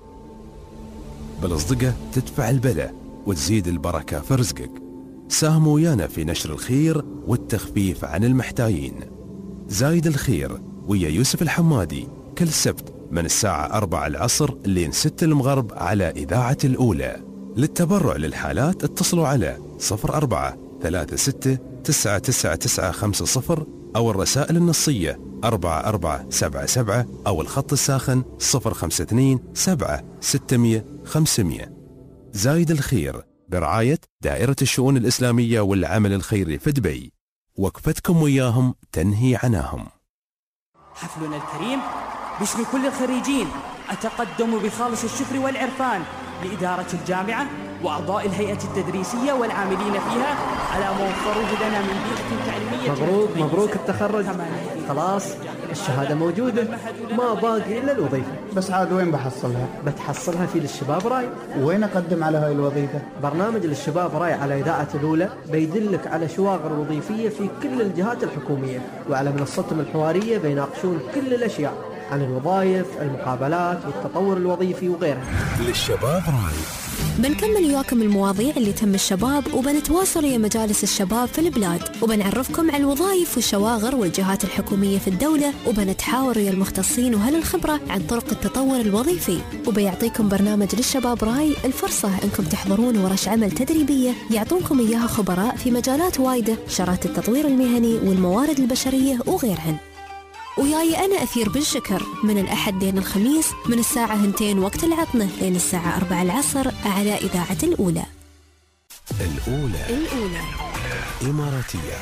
Speaker 16: بالصدقة تدفع البلاء وتزيد البركة في رزقك. ساهموا ويانا في نشر الخير والتخفيف عن المحتاجين. زايد الخير ويا يوسف الحمادي كل سبت من الساعة أربعة العصر لين ستة المغرب على إذاعة الأولى. للتبرع للحالات اتصلوا على صفر أربعة ثلاثة ستة تسعة تسعة تسعة خمسة صفر أو الرسائل النصية أربعة أربعة سبعة سبعة أو الخط الساخن صفر خمسة اثنين سبعة ستمية خمسمية. زايد الخير برعاية دائرة الشؤون الإسلامية والعمل الخيري في دبي. وقفتكم وياهم تنهي عناهم.
Speaker 21: حفلنا الكريم باسم كل الخريجين أتقدم بخالص الشكر والعرفان لإدارة الجامعة وأعضاء الهيئة التدريسية والعاملين فيها على ما وفروه لنا من بيئة تعليمية.
Speaker 2: مبروك مبروك التخرج، خلاص الشهادة موجودة، ما باقي إلا الوظيفة.
Speaker 22: بس عاد وين بحصلها؟
Speaker 2: بتحصلها في للشباب راي.
Speaker 22: وين أقدم على هاي الوظيفة؟
Speaker 2: برنامج للشباب راي على إذاعة الأولى بيدلك على شواغر وظيفية في كل الجهات الحكومية، وعلى منصتهم الحوارية بيناقشون كل الأشياء عن الوظائف، المقابلات والتطور الوظيفي وغيرها.
Speaker 16: للشباب راي
Speaker 4: بنكمل وياكم المواضيع اللي تهم الشباب، وبنتواصل ويا مجالس الشباب في البلاد، وبنعرفكم على الوظائف والشواغر والجهات الحكومية في الدولة، وبنتحاور ويا المختصين وأهل الخبرة عن طرق التطور الوظيفي. وبيعطيكم برنامج للشباب راي الفرصة أنكم تحضرون ورش عمل تدريبية يعطونكم إياها خبراء في مجالات وايدة، شرات التطوير المهني والموارد البشرية وغيرهن. وياي أنا أثير بالشكر من الأحد لين الخميس من الساعة هنتين وقت العطنة لين الساعة أربعة العصر على إذاعة الأولى.
Speaker 16: الأولى
Speaker 4: الأولى
Speaker 16: إماراتية.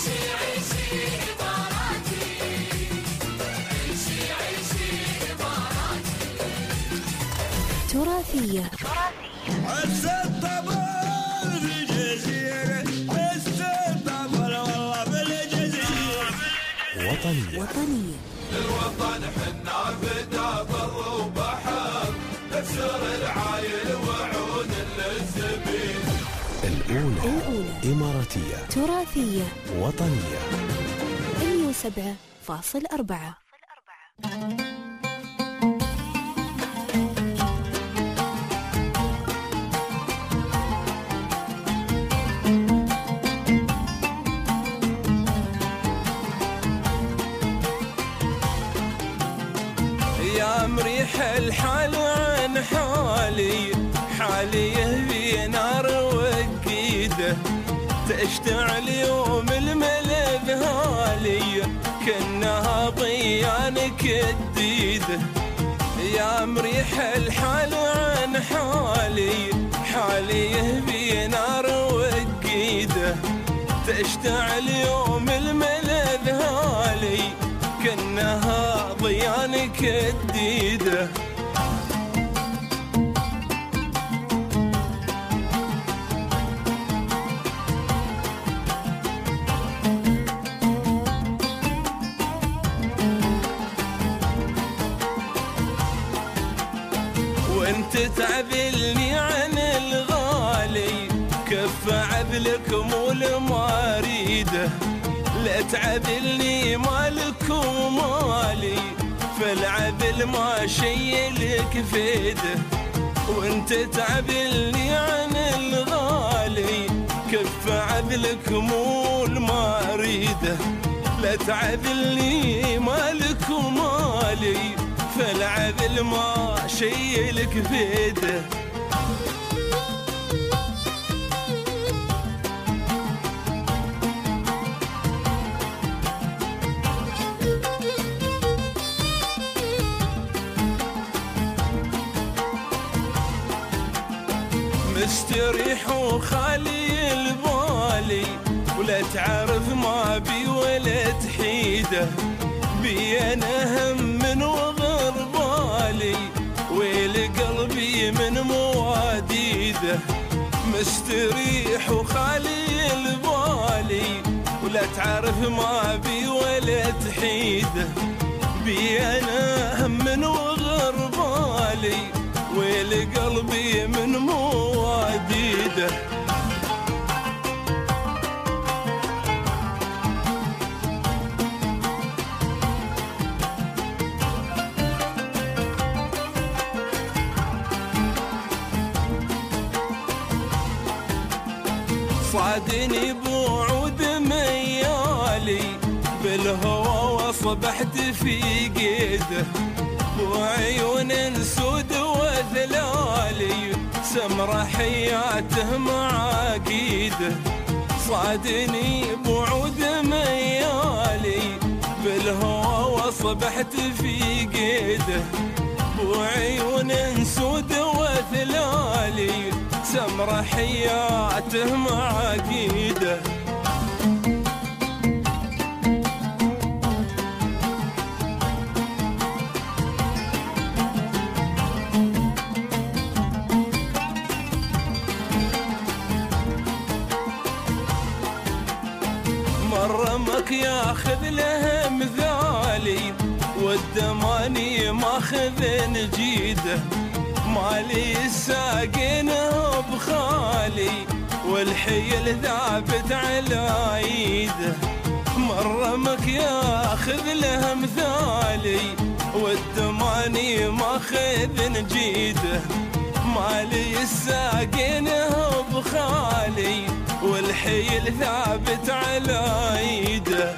Speaker 4: تراثية.
Speaker 16: وطنية.
Speaker 4: وطنية.
Speaker 5: الوطن حنا بدا بر وبحر نكسر العايل وعون للزبين.
Speaker 16: الأولى
Speaker 4: الأولى
Speaker 16: إماراتية.
Speaker 4: تراثية.
Speaker 16: وطنية.
Speaker 4: مية وسبعة فاصل أربعة.
Speaker 14: يا مريح الحال عن حالي حالي في نار وقيده تشتعل يوم الملذ هالي كأنها ضيانك الديده. يا مريح الحال عن حالي حالي في نار وقيده تشتعل يوم الملذ هالي كأنها ضيانك الديده. وانت تعذلني عن الغالي كف عذلك مو لما اريده لا تعذلني مالك ومالي فالعذل ما شي لك فيده. وانت تعذلني عن الغالي كف عذلك مو لما اريده لا تعذلني مالك ومالي فالعذل ما شي لك فيده. مستريح وخالي البالي ولا تعرف ما بي ولا تحيده بي انا هم من وغر بالي ويل قلبي من مواديده. مستريح وخالي البالي ولا تعرف ما بي ولا تحيده بي انا هم من وغر بالي ويل قلبي من مواديده. صادني بوعود ميالي بالهوى وصبحت في قيده وعيون سود وذلالي سمرة حياته معاقيده. صادني بوعود ميالي بالهوى وصبحت في قيده وعيون سود وذلالي سمرة حياته معاقيده. مرمك ياخذ له مثالي والدماني ماخذ نجيده مالي الساقين بخالي والحيل ثابت على ايده. مرمك ياخذ له مثالي والدماني ماخذ نجيده مالي الساقين بخالي والحيل ثابت على ايده.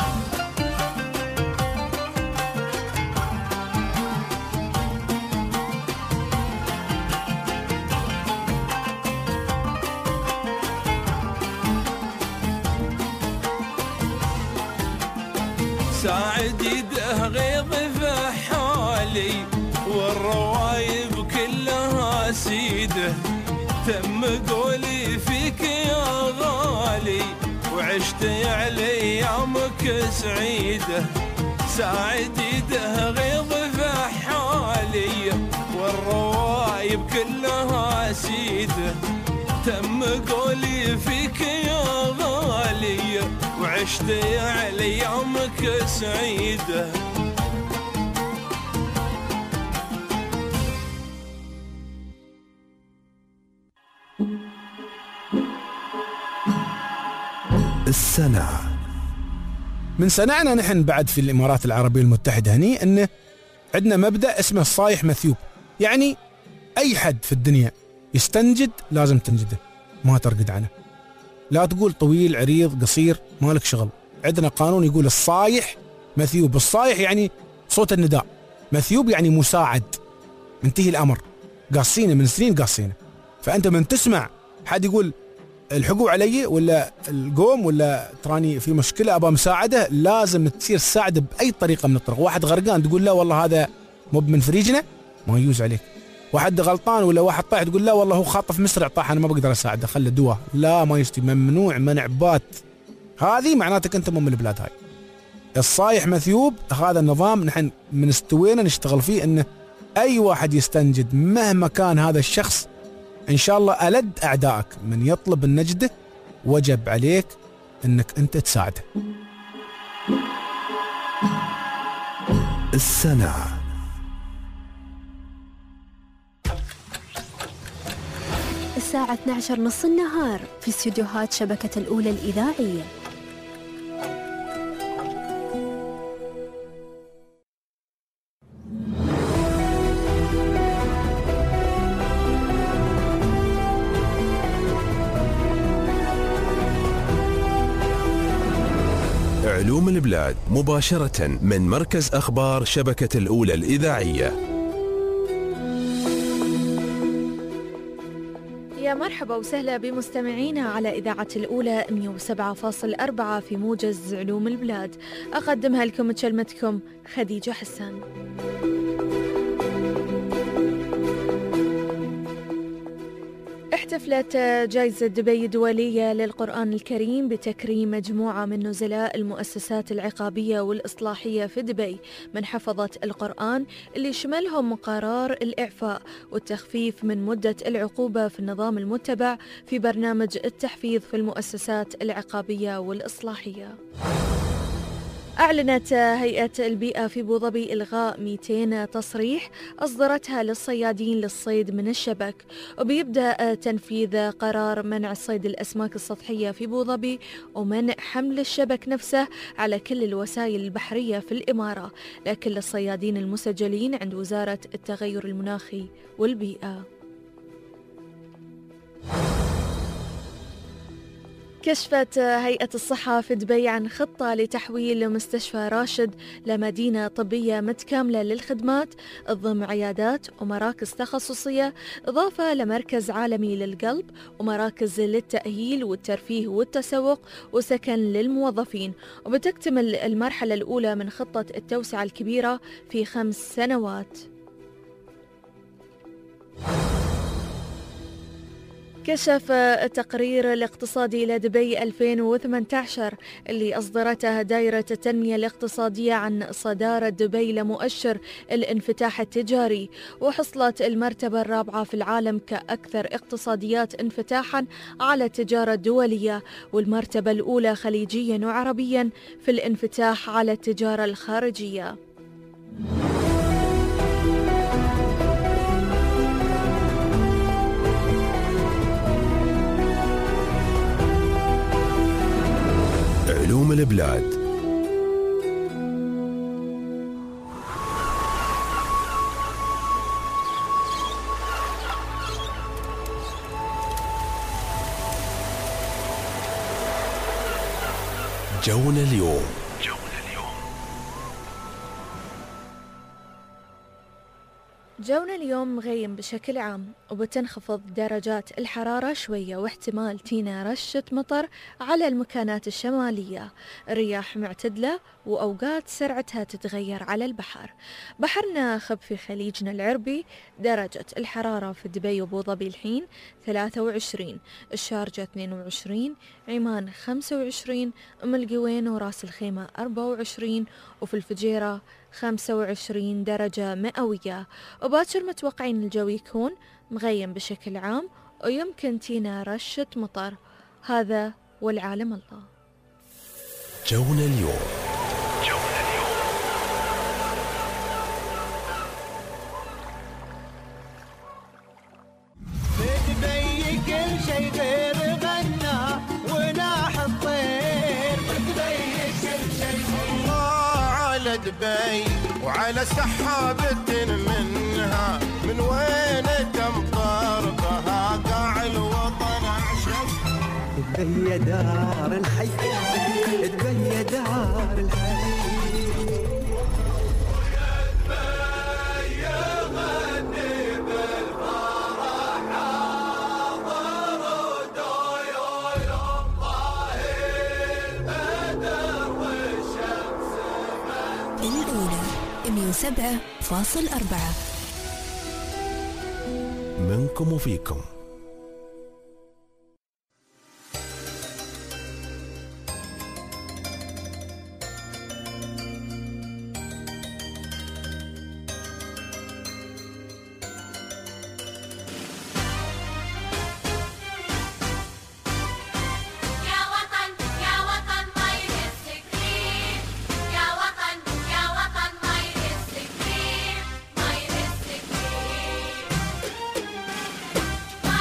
Speaker 14: ساعد يده غيظ فحالي والروايب كلها سيده تم قولي فيك يا غالي وعشت على ايامك سعيده ساعد يده غيظ فحالي والروايب كلها سيده تم قولي فيك يا غالي وعشت على ايامك سعيده.
Speaker 16: السنة
Speaker 9: من صنعنا نحن بعد في الإمارات العربية المتحدة هني أنه عندنا مبدأ اسمه الصايح مثيوب، يعني أي حد في الدنيا يستنجد لازم تنجده ما ترقد عنه، لا تقول طويل عريض قصير مالك شغل. عندنا قانون يقول الصايح مثيوب. الصايح يعني صوت النداء، مثيوب يعني مساعد، منتهي الأمر، قاصينه من سنين قاصينه. فأنت من تسمع حد يقول الحقوا علي ولا القوم ولا تراني في مشكلة أبغى مساعدة، لازم تصير ساعده بأي طريقة من الطرق. واحد غرقان تقول لا والله هذا مو من فريجنا ما يجوز عليك. واحد غلطان ولا واحد طاح تقول لا والله هو خاطف مسرع طاح أنا ما بقدر أساعده خله دواء، لا ما يستوي، ممنوع منع بات. هذه معناتك أنت مو من البلاد هاي. الصايح مثيوب هذا النظام نحن من استوينا نشتغل فيه، أنه أي واحد يستنجد مهما كان هذا الشخص إن شاء الله ألد أعدائك من يطلب النجدة وجب عليك أنك أنت تساعده.
Speaker 16: السنة
Speaker 4: الساعة اثنتي عشرة نص النهار في استديوهات شبكة الأولى الإذاعية.
Speaker 16: علوم البلاد مباشرة من مركز أخبار شبكة الأولى الإذاعية.
Speaker 10: يا مرحبا وسهلا بمستمعينا على إذاعة الأولى مئة وسبعة فاصلة أربعة في موجز علوم البلاد، أقدمها لكم كلمتكم خديجة حسان. احتفلت جائزة دبي الدولية للقرآن الكريم بتكريم مجموعة من نزلاء المؤسسات العقابية والإصلاحية في دبي من حفظة القرآن، اللي شملهم قرار الإعفاء والتخفيف من مدة العقوبة في النظام المتبع في برنامج التحفيظ في المؤسسات العقابية والإصلاحية. أعلنت هيئة البيئة في أبوظبي إلغاء مئتين تصريح أصدرتها للصيادين للصيد من الشبك، وبيبدأ تنفيذ قرار منع صيد الأسماك السطحية في أبوظبي ومنع حمل الشبك نفسه على كل الوسائل البحرية في الإمارة لكل الصيادين المسجلين عند وزارة التغير المناخي والبيئة. كشفت هيئة الصحة في دبي عن خطة لتحويل مستشفى راشد لمدينة طبية متكاملة للخدمات تضم عيادات ومراكز تخصصية، إضافة لمركز عالمي للقلب ومراكز للتأهيل والترفيه والتسوق وسكن للموظفين، وبتكتمل المرحلة الأولى من خطة التوسعة الكبيرة في خمس سنوات. كشف التقرير الاقتصادي لدبي ألفين وثمانية عشر اللي أصدرته دائرة التنمية الاقتصادية عن صدارة دبي لمؤشر الانفتاح التجاري، وحصلت المرتبة الرابعة في العالم كأكثر اقتصاديات انفتاحا على التجارة الدولية، والمرتبة الأولى خليجيا وعربيا في الانفتاح على التجارة الخارجية.
Speaker 16: علوم البلاد. جونا اليوم.
Speaker 10: جونا اليوم مغيم بشكل عام، وبتنخفض درجات الحرارة شوية، واحتمال تينا رشة مطر على المكانات الشمالية. الرياح معتدلة وأوقات سرعتها تتغير على البحر. بحرنا خب في خليجنا العربي، درجة الحرارة في دبي وابو ظبي الحين ثلاثة وعشرين، الشارجة اثنين وعشرين، عمان خمسة وعشرين، أم القوين وراس الخيمة أربعة وعشرين، وفي الفجيرة خمسة وعشرين درجة مئوية. وباكر متوقعين الجو يكون مغيم بشكل عام، ويمكن تينا رشة مطر. هذا والعالم الله.
Speaker 16: جونا اليوم.
Speaker 5: جونا اليوم.
Speaker 17: بدبي كل شيء غير غنى وناح الطير. بدبي كل شيء
Speaker 5: الله على دبي وعلى سحابة منها، من وين تمطر بها قاع الوطن عشق.
Speaker 11: دبي دار الحي، دبي دار الحي.
Speaker 4: مية وسبعة فاصل أربعة
Speaker 16: منكم وفيكم.
Speaker 5: يا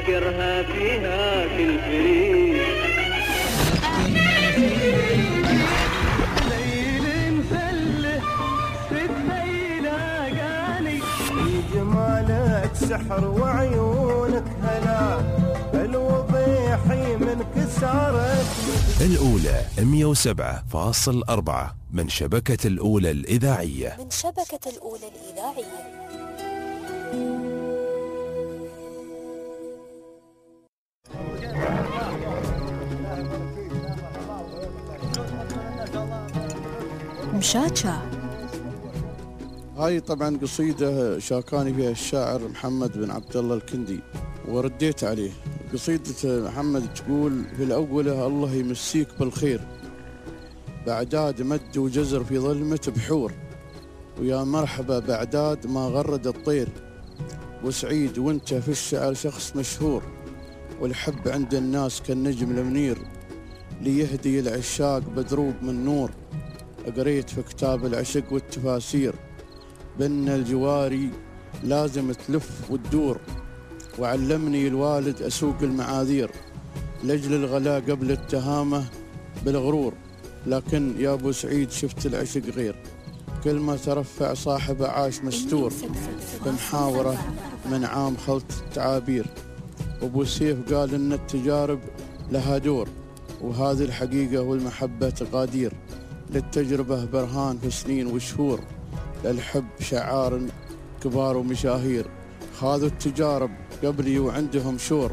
Speaker 8: فكرها فيها كل فريق. ليل مفله في الليل اغاني،
Speaker 5: جمالك سحر وعيونك هلا، الوضيحي من كسرت.
Speaker 16: الأولى مئة وسبعة فاصل أربعة من شبكة الأولى الإذاعية.
Speaker 4: من شبكة الأولى الإذاعية. مشاچا.
Speaker 15: هاي طبعا قصيدة شاكاني فيها الشاعر محمد بن عبد الله الكندي ورديت عليه. قصيدة محمد تقول: في الأولى الله يمسيك بالخير، بعداد مد وجزر في ظلمة بحور، ويا مرحبا بعداد ما غرد الطير، وسعيد وانت في الشعر شخص مشهور، والحب عند الناس كالنجم المنير، ليهدي العشاق بدروب من نور. قريت في كتاب العشق والتفاسير بأن الجواري لازم تلف وتدور، وعلمني الوالد أسوق المعاذير لأجل الغلاء قبل التهامة بالغرور. لكن يا أبو سعيد شفت العشق غير، كل ما ترفع صاحبه عاش مستور، بمحاورة من عام خلط التعابير. أبو سيف قال إن التجارب لها دور، وهذه الحقيقة والمحبة تقادير، للتجربة برهان في سنين وشهور، للحب شعار كبار ومشاهير. خاذوا التجارب قبلي وعندهم شور،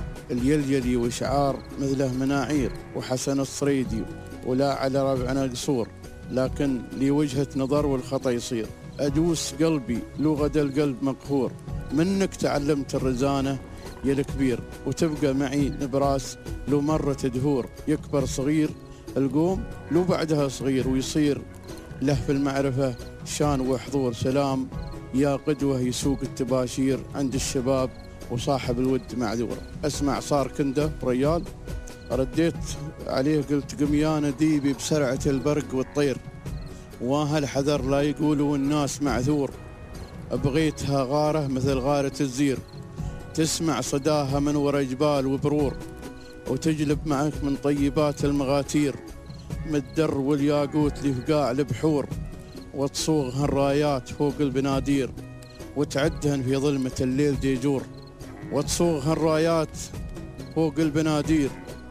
Speaker 15: اليليلي وشعار مثله مناعير، وحسن الصريدي ولا على ربعنا قصور، لكن لي وجهة نظر والخطأ يصير. أدوس قلبي لو غدا القلب مقهور، منك تعلمت الرزانة يا الكبير، وتبقى معي نبراس لو مرت دهور. يكبر صغير القوم لو بعدها صغير، ويصير له في المعرفة شان وحضور. سلام يا قدوة يسوق التباشير عند الشباب، وصاحب الود معذور. أسمع صار كنده ريال، رديت عليه قلت: قميانة ديبي بسرعة البرق والطير، واهل حذر لا يقولوا الناس معذور. أبغيتها غارة مثل غارة الزير، تسمع صداها من ورا جبال وبرور، وتجلب معك من طيبات المغاتير، متدر والياقوت لفقاع البحور، وتصوغها الرايات فوق البنادير، وتعدهن في ظلمة الليل ديجور. وتصوغها الرايات فوق البنادير،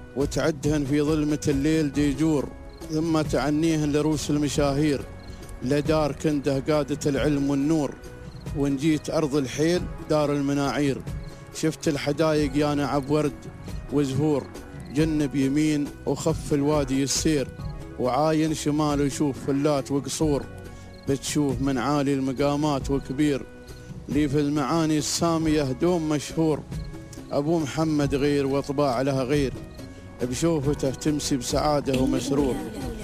Speaker 15: وتعدهن في ظلمة الليل ديجور، ثم تعنيهن لروس المشاهير، لدار كنده قادة العلم والنور. وان جيت أرض الحيل دار المناعير، شفت الحدايق يا نعب ورد وزهور، جنب يمين وخف الوادي السير، وعاين شمال وشوف فلات وقصور، بتشوف من عالي المقامات وكبير، لي في المعاني السامية دوم مشهور. أبو محمد غير وطباع لها غير، بشوفته تمسي بسعادة ومسرور،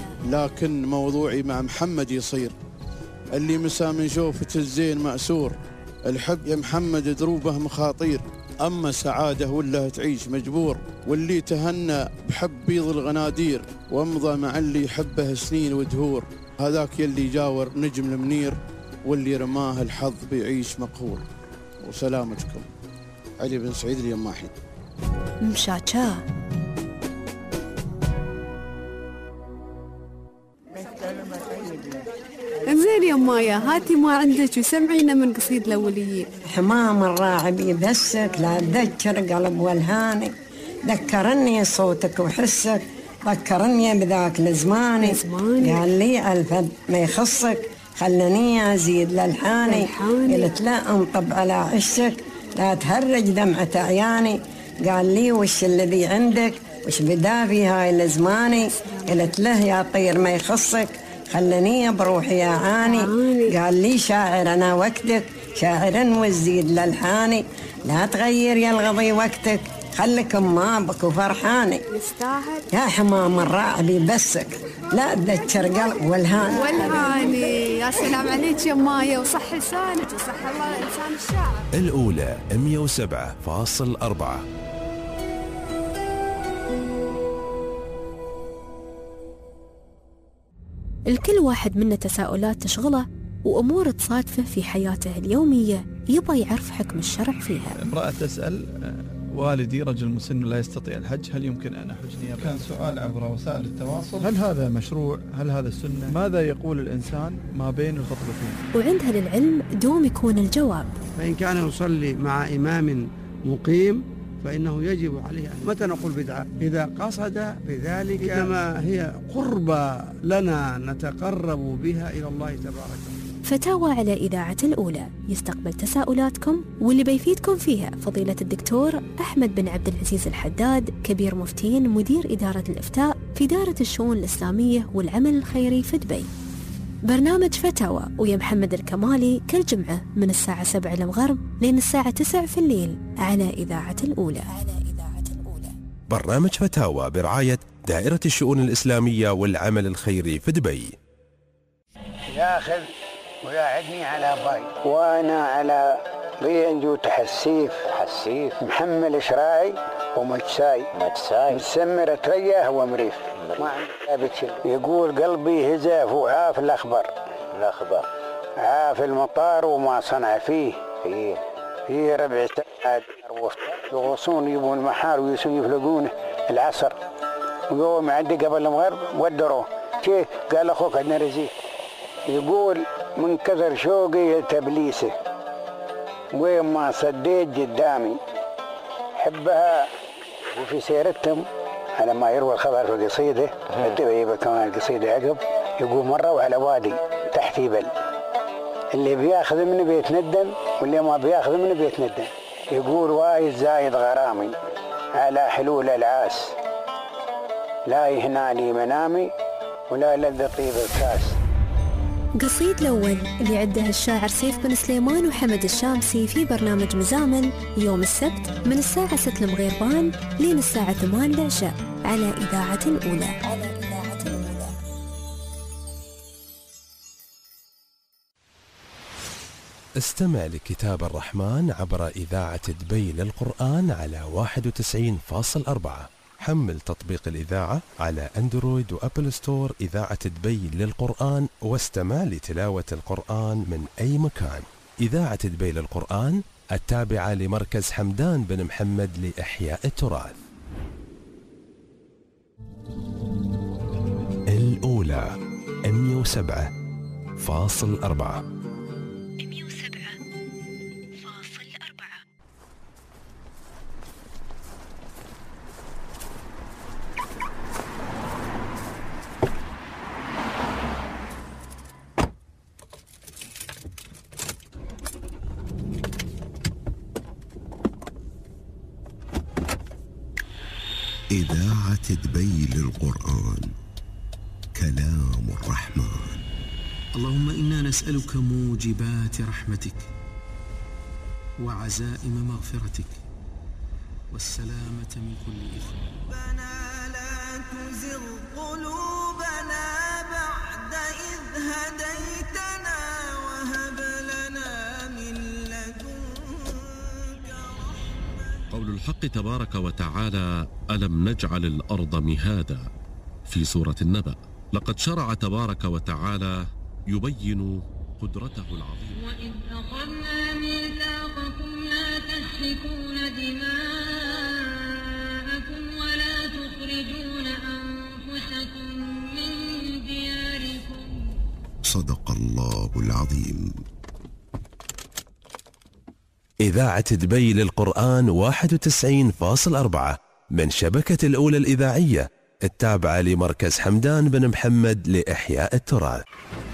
Speaker 15: لكن موضوعي مع محمد يصير، اللي مسا من شوفة الزين مأسور. الحب يا محمد دروبه مخاطير، أما سعادة ولا تعيش مجبور، واللي تهنى بحب بيض الغنادير، وامضى مع اللي يحبه سنين ودهور. هذاك يلي جاور نجم المنير، واللي رماه الحظ بيعيش مقهور. وسلامتكم. علي بن سعيد اليماحي.
Speaker 4: مشاچا.
Speaker 3: انزين يا مايا، هاتي ما عندك وسمعينا من قصيد الأوليين.
Speaker 23: حمام الراعي بيبسك، لا تذكر قلب والهاني، ذكرني صوتك وحسك، ذكرني بذاك الزماني. قال لي الفد ما يخصك، خلني أزيد للحاني. قلت لا انطب على عشك، لا تهرج دمعة عياني. قال لي وش الذي عندك، وش بدا في هاي الزماني. قلت له يا طير ما يخصك، خلني بروحي يا عاني. قال لي شاعر أنا وقتك، شاعر وزيد للحاني. لا تغير يا الغضي وقتك، خلك ما بك وفرحاني.
Speaker 3: يستاهل
Speaker 23: يا حمام الراعي بيبسك، لا تذكر قلب والهاني.
Speaker 3: والهاني. يا سلام عليك يا مايا، وصح لسانك وصح الله لسان الشاعر.
Speaker 16: الأولى مئة وسبعة فاصل أربعة.
Speaker 4: الكل واحد منا تساؤلات تشغله وأمور تصادفه في حياته اليومية، يبغى يعرف حكم الشرع فيها.
Speaker 20: امرأة تسأل والدي رجل مسن لا يستطيع الحج، هل يمكن أن أحج نيابة؟
Speaker 6: كان سؤال عبر وسائل التواصل.
Speaker 20: هل هذا مشروع؟ هل هذا السنة؟ ماذا يقول الإنسان ما بين الخطبتين؟
Speaker 4: وعندها للعلم دوم يكون الجواب.
Speaker 7: فإن كان يصلي مع إمام مقيم فإنه يجب عليه أن متى نقول بدعة؟ إذا قصد بذلك كما هي قربة لنا نتقرب بها إلى الله تبارك وتعالى.
Speaker 4: فتاوى على إذاعة الأولى يستقبل تساؤلاتكم، واللي بيفيدكم فيها فضيلة الدكتور أحمد بن عبد العزيز الحداد، كبير مفتين مدير إدارة الإفتاء في دائرة الشؤون الإسلامية والعمل الخيري في دبي. برنامج فتاوى ويا محمد الكمالي كل جمعة من الساعة سبعة المغرب لين الساعة تسعة في الليل على إذاعة الأولى.
Speaker 1: برنامج فتاوى برعاية دائرة الشؤون الإسلامية والعمل الخيري في دبي.
Speaker 12: ياخذ وياعدني على باي وانا على بينجو تحسيف حسيف محمل شراي ومجساي مجساي مسمر ترياه ومريف ما عندي يقول قلبي هزاف وعاف الاخبار الاخبار عاف المطار وما صنع فيه فيه فيه ربع ساعة يغوصون يبون المحار ويسون يفلقون العصر ويوم عندي قبل المغرب ودروه كيف قال اخوك عندنا رزيق يقول من كثر شوقي تبليسه وين ما صديت قدامي حبها. وفي سيرتهم على ما يروى الخبر في قصيده الدبيبة كمان القصيدة عقب يقول مروا على وادي تحت بل اللي بياخذ مني بيتندم واللي ما بياخذ مني بيتندم. يقول وايد زايد غرامي على حلول العاس لا يهناني منامي ولا لذ طيب الكاس.
Speaker 4: قصيد الأول اللي عده الشاعر سيف بن سليمان وحمد الشامسي في برنامج مزامل يوم السبت من الساعة ستة المغربان لين الساعة ثمانية العشاء على إذاعة الأولى.
Speaker 1: استمع لكتاب الرحمن عبر إذاعة دبي للقرآن على واحد وتسعين فاصل أربعة. حمل تطبيق الإذاعة على أندرويد وأبل ستور إذاعة دبي للقرآن واستمع لتلاوة القرآن من أي مكان. إذاعة دبي للقرآن التابعة لمركز حمدان بن محمد لإحياء التراث. الأولى مئة وسبعة فاصل أربعة.
Speaker 24: إذاعة دبي للقرآن كلام الرحمن.
Speaker 25: اللهم إنا نسألك موجبات رحمتك وعزائم مغفرتك والسلامة من كل إثم.
Speaker 26: ربنا لا تزغ قلوبنا بعد إذ هديتنا وهب لنا من لدنك رحمة.
Speaker 27: قول الحق تبارك وتعالى: ألم نجعل الأرض مهادا، في سورة النبأ. لقد شرع تبارك وتعالى يبين قدرته العظيمة.
Speaker 28: وإذ أخذنا ميثاقكم لا تسفكون دماءكم ولا تخرجون أنفسكم من دياركم.
Speaker 24: صدق الله العظيم.
Speaker 1: إذاعة دبي للقرآن واحد وتسعين فاصل أربعة من شبكة الأولى الإذاعية التابعة لمركز حمدان بن محمد لإحياء التراث.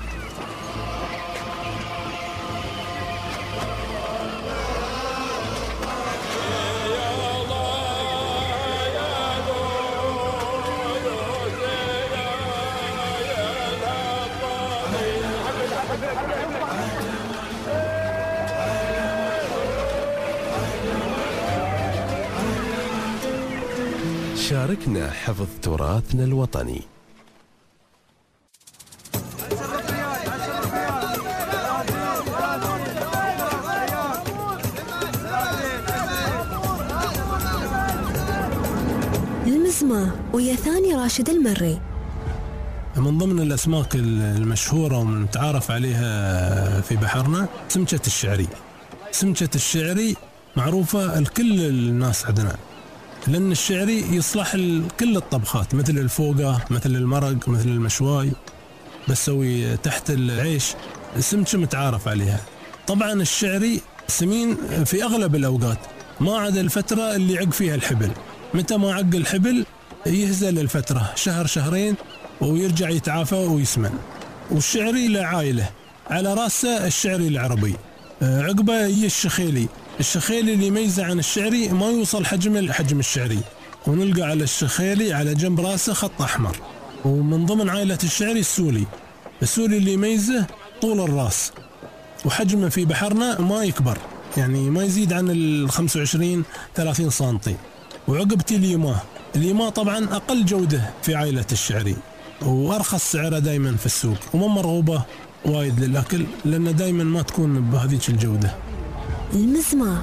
Speaker 1: شاركنا حفظ تراثنا الوطني.
Speaker 4: المزمة ويا ثاني راشد المري.
Speaker 29: من ضمن الأسماك المشهورة والمتعارف عليها في بحرنا سمكة الشعري. سمكة الشعري معروفة لكل الناس عندنا، لأن الشعري يصلح لكل الطبخات، مثل الفوقة، مثل المرق، مثل المشواي، بسوي تحت العيش، سمكة متعارف عليها. طبعا الشعري سمين في أغلب الأوقات، ما عدا الفترة اللي عق فيها الحبل. متى ما عق الحبل يهزل الفترة شهر شهرين ويرجع يتعافى ويسمن. والشعري له عائلة، على رأسه الشعري العربي، عقبه هي الشخيلي. الشخيلي اللي يميزه عن الشعري ما يوصل حجم حجم الشعري، ونلقى على الشخيلي على جنب راسه خط أحمر. ومن ضمن عائلة الشعري السولي. السولي اللي يميزه طول الراس، وحجمه في بحرنا ما يكبر، يعني ما يزيد عن ال خمسة وعشرين ثلاثين سنتي. وعقبتي اليماه. اليماه طبعا أقل جودة في عائلة الشعري، وأرخص سعره دايما في السوق، وما مرغوبة وايد للأكل، لأن دايما ما تكون بهذيك الجودة.
Speaker 4: المزمار.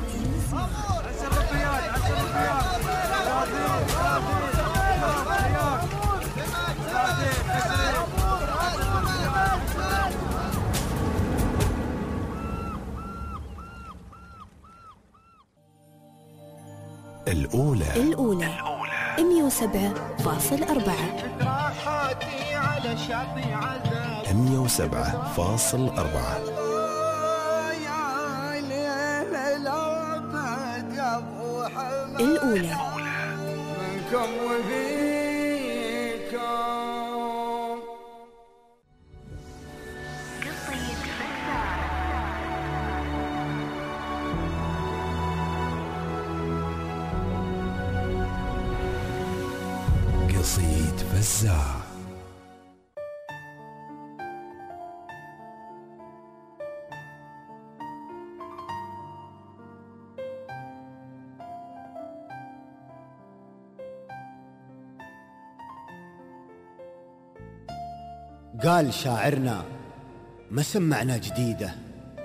Speaker 16: الأولى
Speaker 4: الأولى مية وسبعة فاصل أربعة
Speaker 16: مية وسبعة فاصل أربعة.
Speaker 4: الأولى
Speaker 8: منكم وفيكم
Speaker 16: قصيد فزاع.
Speaker 17: قال شاعرنا ما سمعنا جديدة،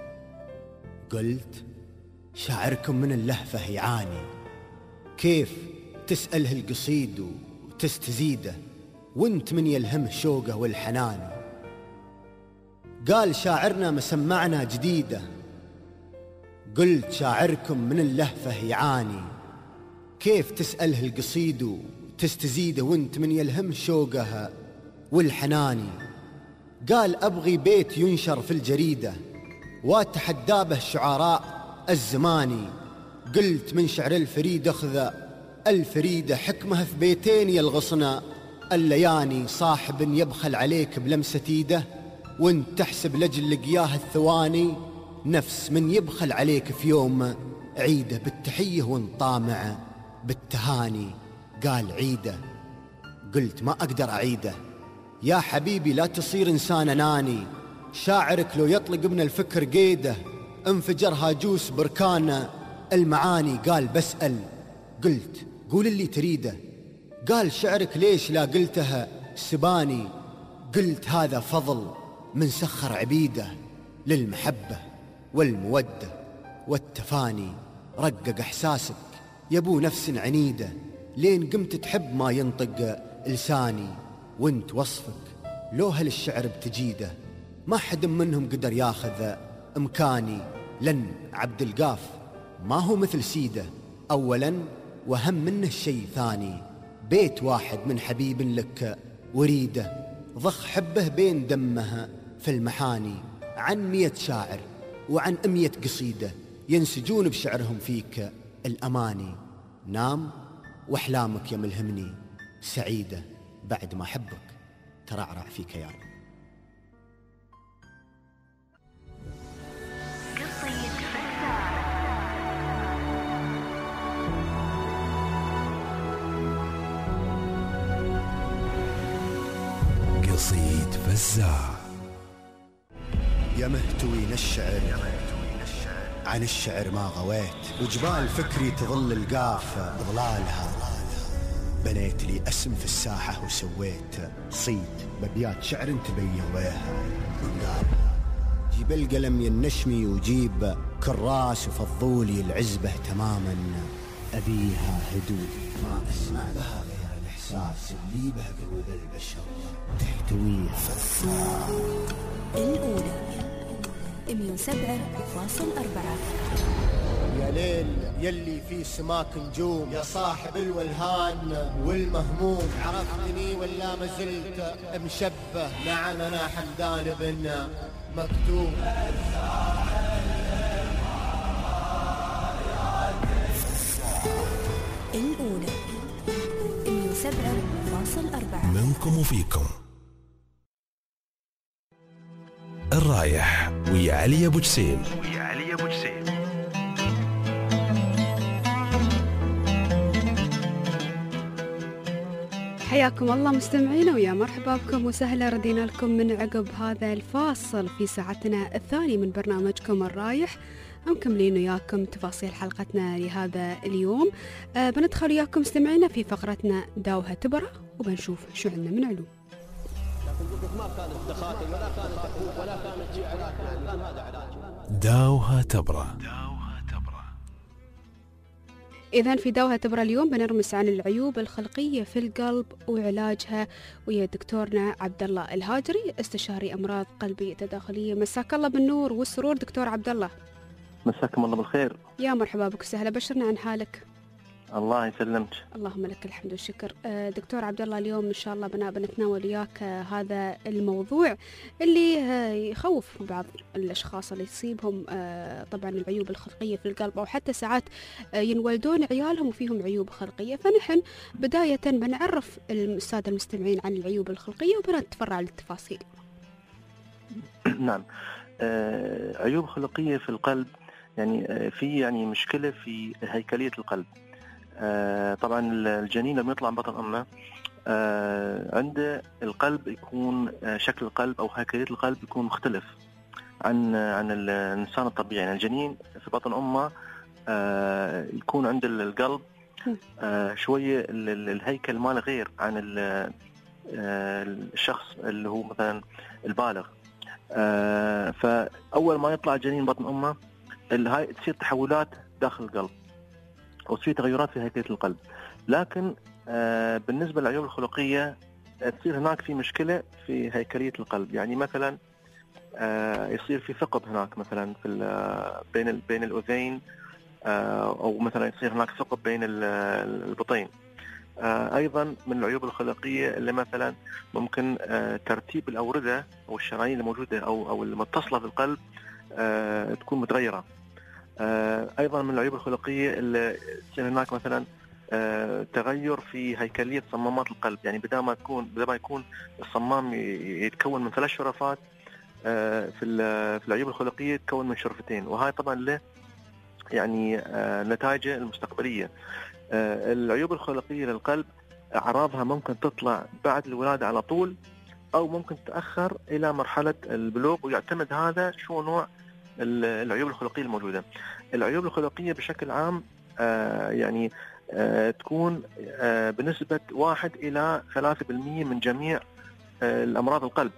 Speaker 17: قلت شاعركم من اللهفة يعاني، كيف تسأله القصيد وتستزيده وانت من يلهمه شوقه والحنان. قال شاعرنا ما سمعنا جديدة، قلت شاعركم من اللهفة يعاني، كيف تسأله القصيد وتستزيده وانت من يلهمه شوقه والحناني. قال أبغي بيت ينشر في الجريدة واتحدى به الشعراء الزماني، قلت من شعر الفريد أخذ الفريدة حكمه في بيتين يلغصنا اللياني، صاحب يبخل عليك بلمسة ايده وانت تحسب لجل لقياه الثواني، نفس من يبخل عليك في يوم عيده بالتحية وانت طامع بالتهاني. قال عيده، قلت ما أقدر أعيده يا حبيبي لا تصير إنسان أناني، شاعرك لو يطلق من الفكر قيده انفجر هاجوس بركان المعاني. قال بسأل، قلت قول اللي تريده، قال شعرك ليش لا قلتها سباني، قلت هذا فضل من سخر عبيده للمحبة والمودة والتفاني. رقق إحساسك يبو نفس عنيدة لين قمت تحب ما ينطق لساني، وانت وصفك لو هل الشعر بتجيده ما حد منهم قدر ياخذ امكاني. لن عبد القاف ما هو مثل سيده اولا وهم منه الشيء ثاني، بيت واحد من حبيب لك وريده ضخ حبه بين دمها في المحاني. عن مية شاعر وعن أمية قصيدة ينسجون بشعرهم فيك الأماني. نام وأحلامك يا ملهمني سعيدة بعد ما حبك ترعرع في كياني.
Speaker 16: قصيد فزاع.
Speaker 17: يا مهتوين الشعر عن الشعر ما غويت، وجبال فكري تظل القاف ظلالها، بنيت لي اسم في الساحة وسويت صيد ببيات شعر تبين ويها من قالها. جيب القلم ينشمي وجيب كراس وفضولي العزبة تماما أبيها هدوء، ما أسمع بها غير الإحساس اللي به قلوب البشر تحتويه.
Speaker 4: فزاع الأولى مية وسبعة فاصل أربعة.
Speaker 17: يا يا ليل يلي في سماك نجوم، يا صاحب الولهان والمهموم، عرفتني ولا ما زلت مشبه؟ نعم أنا حمدان بن مكتوم.
Speaker 4: الأولى مية وسبعة فاصل أربعة
Speaker 16: منكم وفيكم. الرايح ويا علي أبو جسيم. ويا علي أبو جسيم.
Speaker 3: حياكم الله مستمعينا ويا مرحبا بكم وسهلا. ردينا لكم من عقب هذا الفاصل في ساعتنا الثانية من برنامجكم الرايح، مكملين وياكم تفاصيل حلقتنا لهذا اليوم. أه بندخل وياكم مستمعينا في فقرتنا داوها تبرة وبنشوف شو عندنا من علوم.
Speaker 16: داوها تبرة.
Speaker 3: إذن في داوها تبرة اليوم بنرمس عن العيوب الخلقية في القلب وعلاجها ويا دكتورنا عبد الله الهاجري، استشاري أمراض قلبية تداخلية. مساك الله بالنور والسرور دكتور عبد الله.
Speaker 2: مساكم الله بالخير.
Speaker 3: يا مرحبا بك وسهلا، بشرنا عن حالك.
Speaker 2: الله يسلمك.
Speaker 3: اللهم لك الحمد والشكر. دكتور عبد الله اليوم إن شاء الله بنا بنتناول وياك هذا الموضوع اللي يخوف بعض الأشخاص اللي يصيبهم طبعا العيوب الخلقية في القلب، أو حتى ساعات ينولدون عيالهم وفيهم عيوب خلقية. فنحن بداية بنعرف السادة المستمعين عن العيوب الخلقية وبنتفرع للتفاصيل.
Speaker 2: نعم، عيوب خلقية في القلب يعني في يعني مشكلة في هيكلية القلب. آه طبعا الجنين لما يطلع من بطن أمه آه عنده القلب يكون آه شكل القلب أو هيكلية القلب يكون مختلف عن عن الإنسان الطبيعي. يعني الجنين في بطن أمه آه يكون عند القلب آه شوية الهيكل ماله غير عن آه الشخص اللي هو مثلا البالغ. آه فأول ما يطلع الجنين من بطن أمه هاي تصير تحولات داخل القلب وتصير تغيرات في هيكلة القلب. لكن آه بالنسبة للعيوب الخلقية تصير هناك في مشكلة في هيكلية القلب. يعني مثلا آه يصير في ثقب هناك مثلا في بين بين الأذين، آه أو مثلا يصير هناك ثقب بين البطين. آه أيضا من العيوب الخلقية اللي مثلا ممكن آه ترتيب الأوردة أو الشرايين الموجودة أو أو المتصلة في القلب آه تكون متغيرة. آه أيضا من العيوب الخلقية اللي يصير هناك مثلا آه تغير في هيكلية صمامات القلب. يعني بدل ما تكون بدل ما يكون الصمام يتكون من ثلاث شرفات آه في في العيوب الخلقية يتكون من شرفتين، وهاي طبعا له يعني آه نتائجه المستقبلية. آه العيوب الخلقية للقلب أعراضها ممكن تطلع بعد الولادة على طول أو ممكن تتأخر إلى مرحلة البلوغ، ويعتمد هذا شو نوع العيوب الخلقية الموجودة. العيوب الخلقية بشكل عام آه يعني آه تكون آه بنسبة واحد إلى ثلاثة بالمئة من جميع آه الأمراض القلب.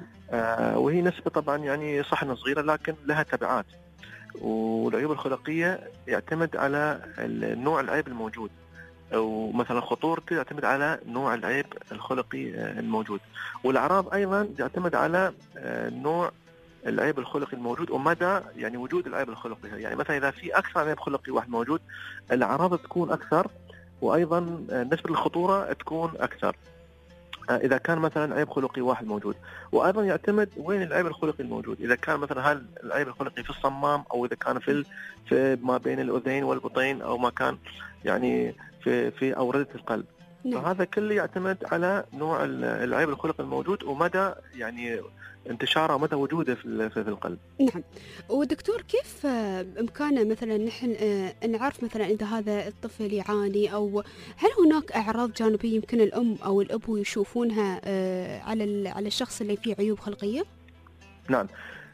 Speaker 2: آه وهي نسبة طبعا يعني صح إنها صغيرة لكن لها تبعات. والعيوب الخلقية يعتمد على النوع العيب الموجود، أو مثلا خطورته يعتمد على نوع العيب الخلقي الموجود. والأعراض أيضا يعتمد على نوع العيب الخلقي الموجود ومدى يعني وجود العيب الخلقي. يعني مثلا إذا في أكثر عيب خلقي واحد موجود الأعراض تكون أكثر، وأيضا نسبة الخطورة تكون أكثر إذا كان مثلا عيب خلقي واحد موجود. وأيضا يعتمد وين العيب الخلقي الموجود، إذا كان مثلا هل العيب الخلقي في الصمام أو إذا كان في في ما بين الأذين والبطين أو ما كان يعني في في أوردة القلب. نعم. فهذا كله يعتمد على نوع العيب الخلقي الموجود ومدى يعني انتشاره ومدى وجوده في في القلب.
Speaker 3: نعم. ودكتور كيف بإمكاننا مثلا نحن نعرف مثلا إذا هذا الطفل يعاني، أو هل هناك أعراض جانبية يمكن الأم أو الأب يشوفونها على على الشخص اللي فيه عيوب خلقية؟
Speaker 2: نعم.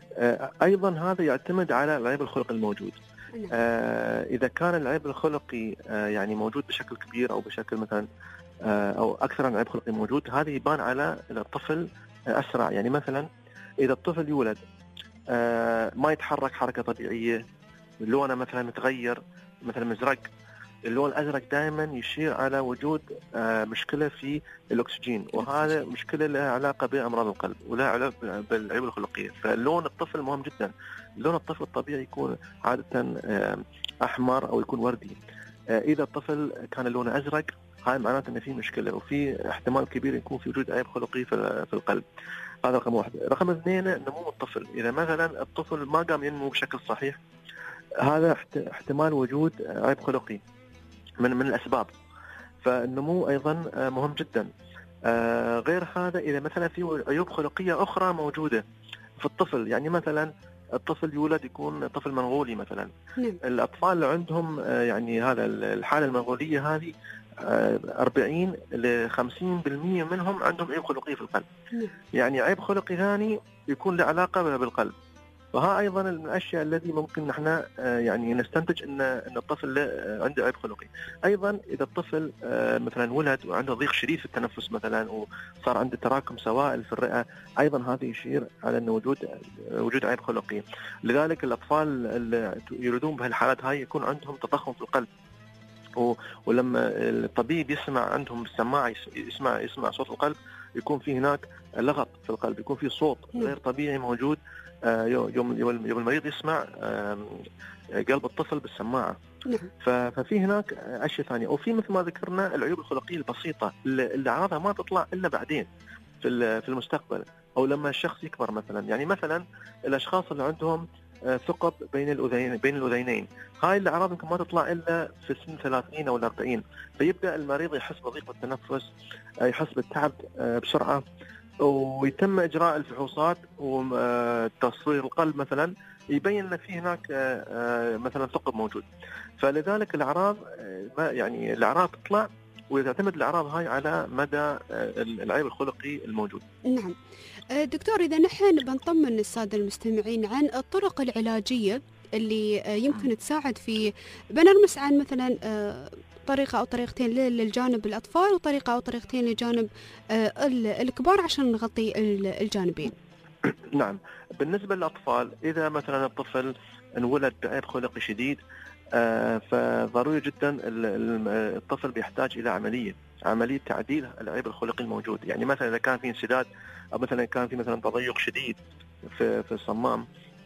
Speaker 2: أيضا هذا يعتمد على العيب الخلقي الموجود. نعم. إذا كان العيب الخلقي يعني موجود بشكل كبير أو بشكل مثلا أو أكثر عن عيب خلقي موجود، هذا يبان على الطفل أسرع. يعني مثلا إذا الطفل يولد ما يتحرك حركة طبيعية، لونه مثلا متغير مثلا مزرق، اللون الأزرق دائما يشير على وجود مشكلة في الأكسجين، وهذا مشكلة لها علاقة بأمراض القلب ولها علاقة بالعيوب الخلقية. فاللون الطفل مهم جدا. لون الطفل الطبيعي يكون عادة أحمر أو يكون وردي. إذا الطفل كان لونه أزرق هاي معناته أن في مشكلة وفي احتمال كبير يكون في وجود عيب خلقي في القلب. هذا رقم واحد. رقم اثنين نمو الطفل. إذا مثلا الطفل ما قام ينمو بشكل صحيح هذا احتمال وجود عيب خلقي من من الأسباب. فالنمو أيضا مهم جدا. غير هذا إذا مثلا في عيوب خلقية أخرى موجودة في الطفل، يعني مثلا الطفل يولد يكون طفل منغولي مثلا. نعم. الأطفال اللي عندهم يعني هذا الحالة المنغولية هذه أربعين إلى خمسين بالمئة منهم عندهم عيب خلقي في القلب. نعم. يعني عيب خلقي ثاني يكون له علاقة بالقلب. وها أيضا من الأشياء التي ممكن نحن يعني نستنتج أن أن الطفل عنده عيب خلقي. أيضا إذا الطفل مثلا ولد وعنده ضيق شديد في التنفس مثلا وصار عنده تراكم سوائل في الرئة، أيضا هذا يشير على أن وجود وجود عيب خلقي. لذلك الأطفال اللي يولدون بهالحالات هاي يكون عندهم تضخم في القلب، ولما الطبيب يسمع عندهم بالسماعة يسمع يسمع صوت القلب يكون في هناك لغط في القلب، يكون في صوت غير طبيعي موجود يوم يوم المريض يسمع قلب الطفل بالسماعة. ففي هناك أشياء ثانية. وفي مثل ما ذكرنا العيوب الخلقية البسيطة اللي أعراضها ما تطلع إلا بعدين في في المستقبل أو لما الشخص يكبر مثلا. يعني مثلا الأشخاص اللي عندهم ثقب بين الأذين بين الأذينين، هاي الأعراض يمكن ما تطلع إلا في سن ثلاثين أو أربعين. فيبدأ المريض يحس بضيق بالتنفس، يحس بالتعب بسرعة، ويتم إجراء الفحوصات وتصوير القلب مثلا يبين أن في هناك مثلا ثقب موجود. فلذلك الأعراض يعني الأعراض تطلع وتعتمد الأعراض هاي على مدى العيب الخلقي الموجود.
Speaker 3: نعم دكتور، إذا نحن بنطمن السادة المستمعين عن الطرق العلاجية اللي يمكن تساعد في بنرمس عن مثلا طريقة أو طريقتين للجانب الأطفال وطريقة أو طريقتين لجانب الكبار عشان نغطي الجانبين.
Speaker 2: نعم، بالنسبة للأطفال إذا مثلا الطفل انولد بعيب خلقي شديد فضروري جدا الطفل بيحتاج إلى عملية عملية تعديل العيب الخلقي الموجود. يعني مثلا إذا كان في انسداد أو مثلا كان في مثلا تضيق شديد في في الصمام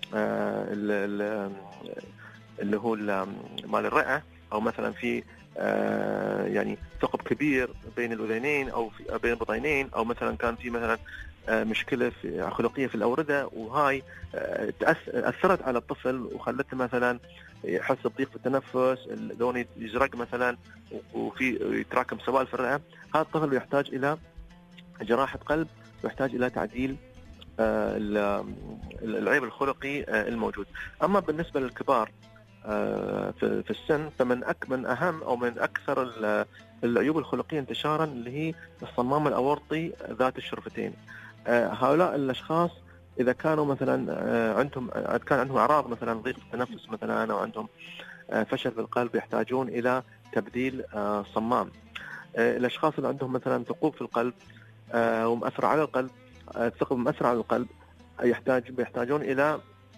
Speaker 2: اللي هو مال الرئة، أو مثلا في يعني ثقب كبير بين الأذينين أو في بين البطينين، أو مثلا كان في مثلا مشكلة في خلقية في الأوردة وهاي أثرت على الطفل وخلته مثلا يحس بضيق في التنفس، اللون يزرق مثلا وفي يتراكم سوائل في الرئة، هذا الطفل يحتاج إلى جراحة قلب ويحتاج إلى تعديل العيب الخلقي الموجود. أما بالنسبة للكبار في السن فمن من أهم أو من أكثر العيوب الخلقية انتشارا اللي هي الصمام الأورطي ذات الشرفتين. هؤلاء الأشخاص إذا كانوا مثلا عندهم كان عندهم أعراض مثلا ضيق في التنفس مثلا أو عندهم فشل في القلب يحتاجون إلى تبديل صمام. الأشخاص اللي عندهم مثلا ثقوب في القلب ومؤثر على القلب، الثقب مؤثر على القلب يحتاج يحتاجون إلى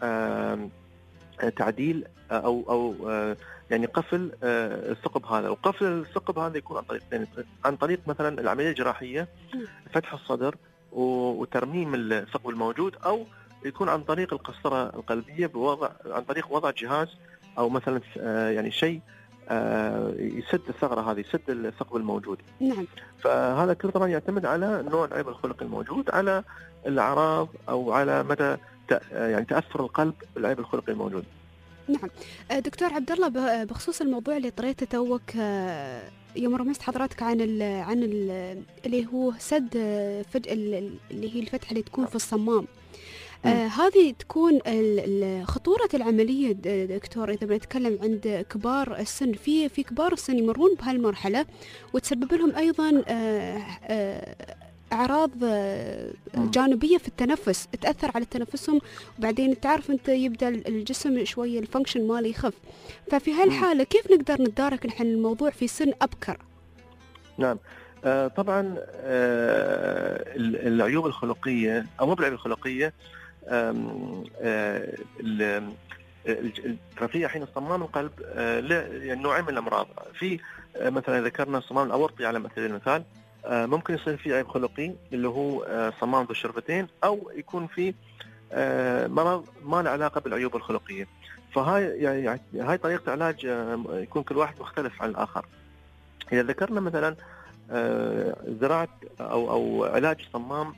Speaker 2: تعديل أو أو يعني قفل الثقب هذا. وقفل الثقب هذا يكون عن طريق عن طريق مثلا العملية الجراحية، فتح الصدر وترميم الثقب الموجود، أو يكون عن طريق القسطرة القلبية بوضع عن طريق وضع جهاز أو مثلا يعني شيء يسد الثغرة هذه، يسد الثقب الموجود.
Speaker 3: نعم.
Speaker 2: فهذا كله طبعا يعتمد على نوع العيب الخلقي الموجود، على الأعراض أو على مدى يعني تأثر القلب بالعيب الخلقي الموجود.
Speaker 3: نعم دكتور عبد الله، بخصوص الموضوع اللي طريته توك يوم رمزت حضرتك عن ال عن ال اللي هو سد فج اللي هي الفتحة اللي تكون في الصمام، آه هذه تكون خطورة العملية دكتور إذا بنتكلم عند كبار السن، في في كبار السن يمرون بهالمرحلة وتسبب لهم أيضا آه آه أعراض جانبية في التنفس تأثر على تنفسهم، وبعدين تعرف أنت يبدأ الجسم شوية الفانكشن ماله يخف. ففي هالحالة كيف نقدر نتدارك نحن الموضوع في سن أبكر؟
Speaker 2: نعم آه طبعا آه العيوب الخلقية أو مو بالعيوب الخلقية آه ترى في حين الصمام القلب له يعني نوعين من الامراض. في مثلا ذكرنا الصمام الاورطي على سبيل المثال، ممكن يصير فيه عيب خلقي اللي هو صمام ذو الشرفتين، او يكون فيه مرض ما له علاقه بالعيوب الخلقيه. فهاي يعني هاي طريقه علاج يكون كل واحد مختلف عن الاخر. اذا ذكرنا مثلا زراعه او او علاج الصمام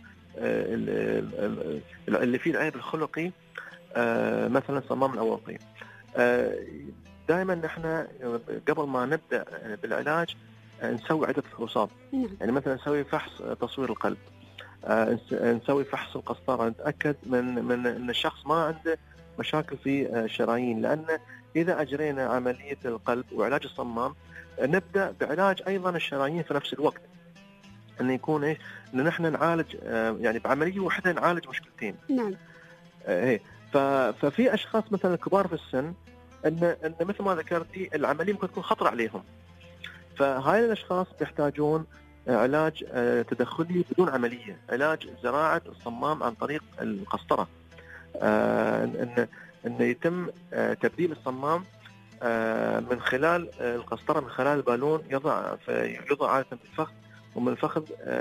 Speaker 2: اللي فيه العيب الخلقي، مثلا الصمام الاورطي، دائما نحن قبل ما نبدا بالعلاج نسوي عده فحوصات. يعني مثلا نسوي فحص تصوير القلب، نسوي فحص القسطره، نتاكد من من ان الشخص ما عنده مشاكل في الشرايين، لان اذا اجرينا عمليه القلب وعلاج الصمام نبدا بعلاج ايضا الشرايين في نفس الوقت، انه يكون ايش، ان نحن نعالج يعني بعمليه واحده نعالج مشكلتين.
Speaker 3: نعم.
Speaker 2: ايه ففي اشخاص مثلا كبار في السن ان ان مثل ما ذكرتي العمليه ممكن تكون خطره عليهم، فهاي الاشخاص يحتاجون علاج تدخلي بدون عمليه، علاج زراعه الصمام عن طريق القسطره، ان ان يتم تبديل الصمام من خلال القسطره، من خلال البالون يضع يضع عاده في الفخذ، ومن الفخذ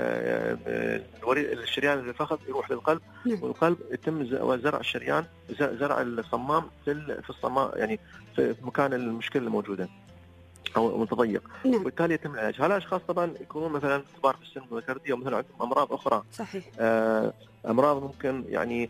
Speaker 2: الشريان الفخذ يروح للقلب، والقلب يتم زرع الشريان، زرع الصمام في في الصمام يعني في مكان المشكله الموجوده او متضيق، وبالتالي يتم العلاج. هؤلاء الاشخاص طبعا يكونون مثلا كبار في السن وذكرتي، او مثلا عندهم امراض اخرى.
Speaker 3: صحيح.
Speaker 2: امراض ممكن يعني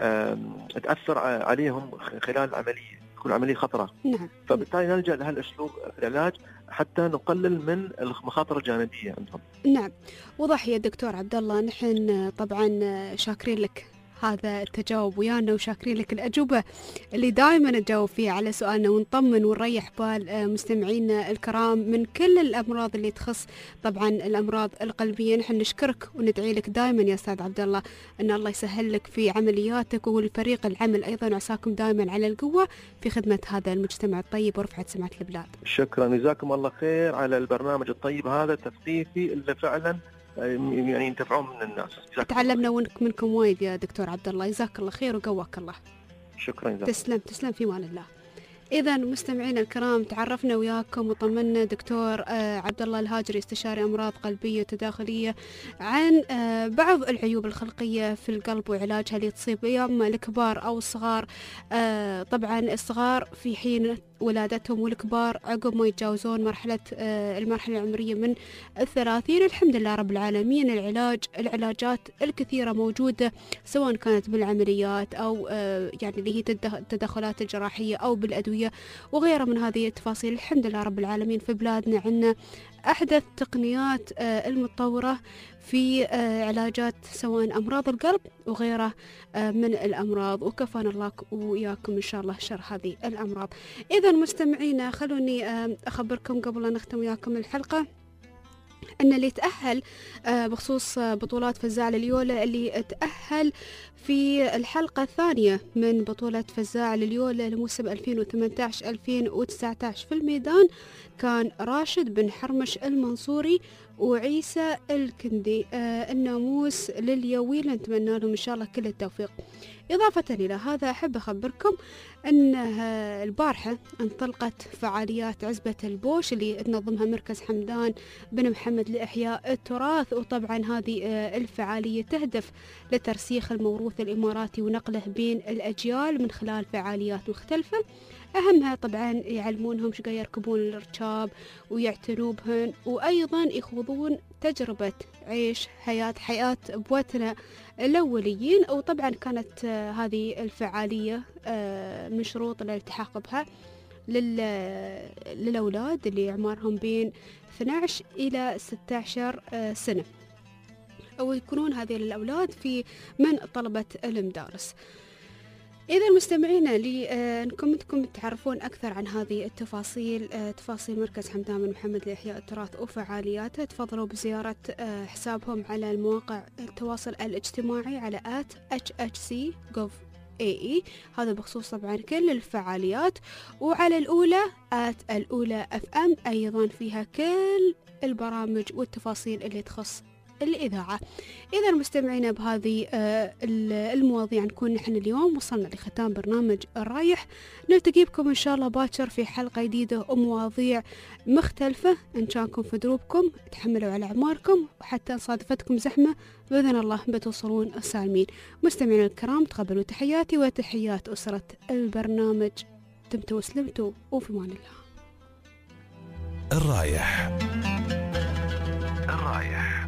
Speaker 2: تاثر عليهم خلال العمليه، تكون عمليه خطره.
Speaker 3: نعم.
Speaker 2: فبالتالي نلجا لهالاسلوب في العلاج حتى نقلل من المخاطر الجانبيه عندهم.
Speaker 3: نعم، وضح يا دكتور عبد الله. نحن طبعا شاكرين لك هذا التجاوب ويانا، وشاكرين لك الأجوبة اللي دائما نجاوب فيها على سؤالنا، ونطمن ونريح بال مستمعينا الكرام من كل الأمراض اللي تخص طبعا الأمراض القلبية. نحن نشكرك وندعي لك دائما يا أستاذ عبد الله أن الله يسهل لك في عملياتك، والفريق العمل أيضا، وعساكم دائما على القوة في خدمة هذا المجتمع الطيب ورفعة سمعة البلاد.
Speaker 2: شكرا، جزاكم الله خير على البرنامج الطيب هذا التثقيفي اللي فعلا يعني ينتفعون من الناس.
Speaker 3: تعلمنا منكم وايد يا دكتور عبد الله، جزاك الله خير وقواك الله.
Speaker 2: شكرا جزاك.
Speaker 3: تسلم تسلم في امان الله. إذا مستمعينا الكرام، تعرفنا وياكم وطمنا دكتور عبد الله الهاجري، استشاري أمراض قلبية وتداخلية، عن بعض العيوب الخلقية في القلب وعلاجها اللي تصيب أيام الكبار أو الصغار. طبعا الصغار في حين ولادتهم، والكبار عقب ما يتجاوزون مرحلة المرحلة العمرية من الثلاثين. الحمد لله رب العالمين، العلاج العلاجات الكثيرة موجودة، سواء كانت بالعمليات أو يعني اللي هي التدخلات الجراحية أو بالأدوية وغيرها من هذه التفاصيل. الحمد لله رب العالمين في بلادنا عندنا أحدث تقنيات المتطورة في علاجات سواء أمراض القلب وغيرها من الأمراض، وكفانا الله وياكم إن شاء الله شر هذه الأمراض. إذا مستمعينا، خلوني أخبركم قبل أن نختم وياكم الحلقة أن اللي تأهل بخصوص بطولات فزاع لليولا، اللي تأهل في الحلقة الثانية من بطولة فزاع لليولا لموسم ألفين وثمانية عشر ألفين وتسعة عشر في الميدان، كان راشد بن حرمش المنصوري وعيسى الكندي. آه الناموس لليويل، نتمنى لهم إن شاء الله كل التوفيق. إضافة إلى هذا أحب أخبركم أن البارحة انطلقت فعاليات عزبة البوش اللي تنظمها مركز حمدان بن محمد لإحياء التراث، وطبعا هذه الفعالية تهدف لترسيخ الموروث الإماراتي ونقله بين الأجيال من خلال فعاليات مختلفة، أهمها طبعا يعلمونهم شقا يركبون الركاب ويعتنوا بهن، وأيضا يخوضون تجربة عيش حياة حياة أبوتنا الأوليين. وطبعا كانت هذه الفعالية من شروط الالتحاق بها للأولاد اللي أعمارهم بين اثني عشر إلى ستة عشر سنة، أو يكونون هذه الأولاد في من طلبة المدارس. إذا مستمعينا لأنكم أنتم تعرفون أكثر عن هذه التفاصيل، تفاصيل مركز حمدان بن محمد لإحياء التراث وفعالياته، تفضلوا بزيارة حسابهم على المواقع التواصل الاجتماعي على آت إتش إتش سي جوف إيه إي، هذا بخصوص طبعا كل الفعاليات. وعلى الأولى آت الأولى أف أم، أيضا فيها كل البرامج والتفاصيل اللي تخص الإذاعة. إذا مستمعينا بهذه المواضيع نكون نحن اليوم وصلنا لختام برنامج الرايح. نلتقي بكم إن شاء الله باكر في حلقة جديدة ومواضيع مختلفة. إن كانكم في دروبكم تحملوا على أعماركم، وحتى إن صادفتكم زحمة بإذن الله بتوصلون سالمين. مستمعينا الكرام تقبلوا تحياتي وتحيات أسرة البرنامج. دمتوا وسلمتوا وفي أمان الله.
Speaker 16: الرايح
Speaker 24: الرايح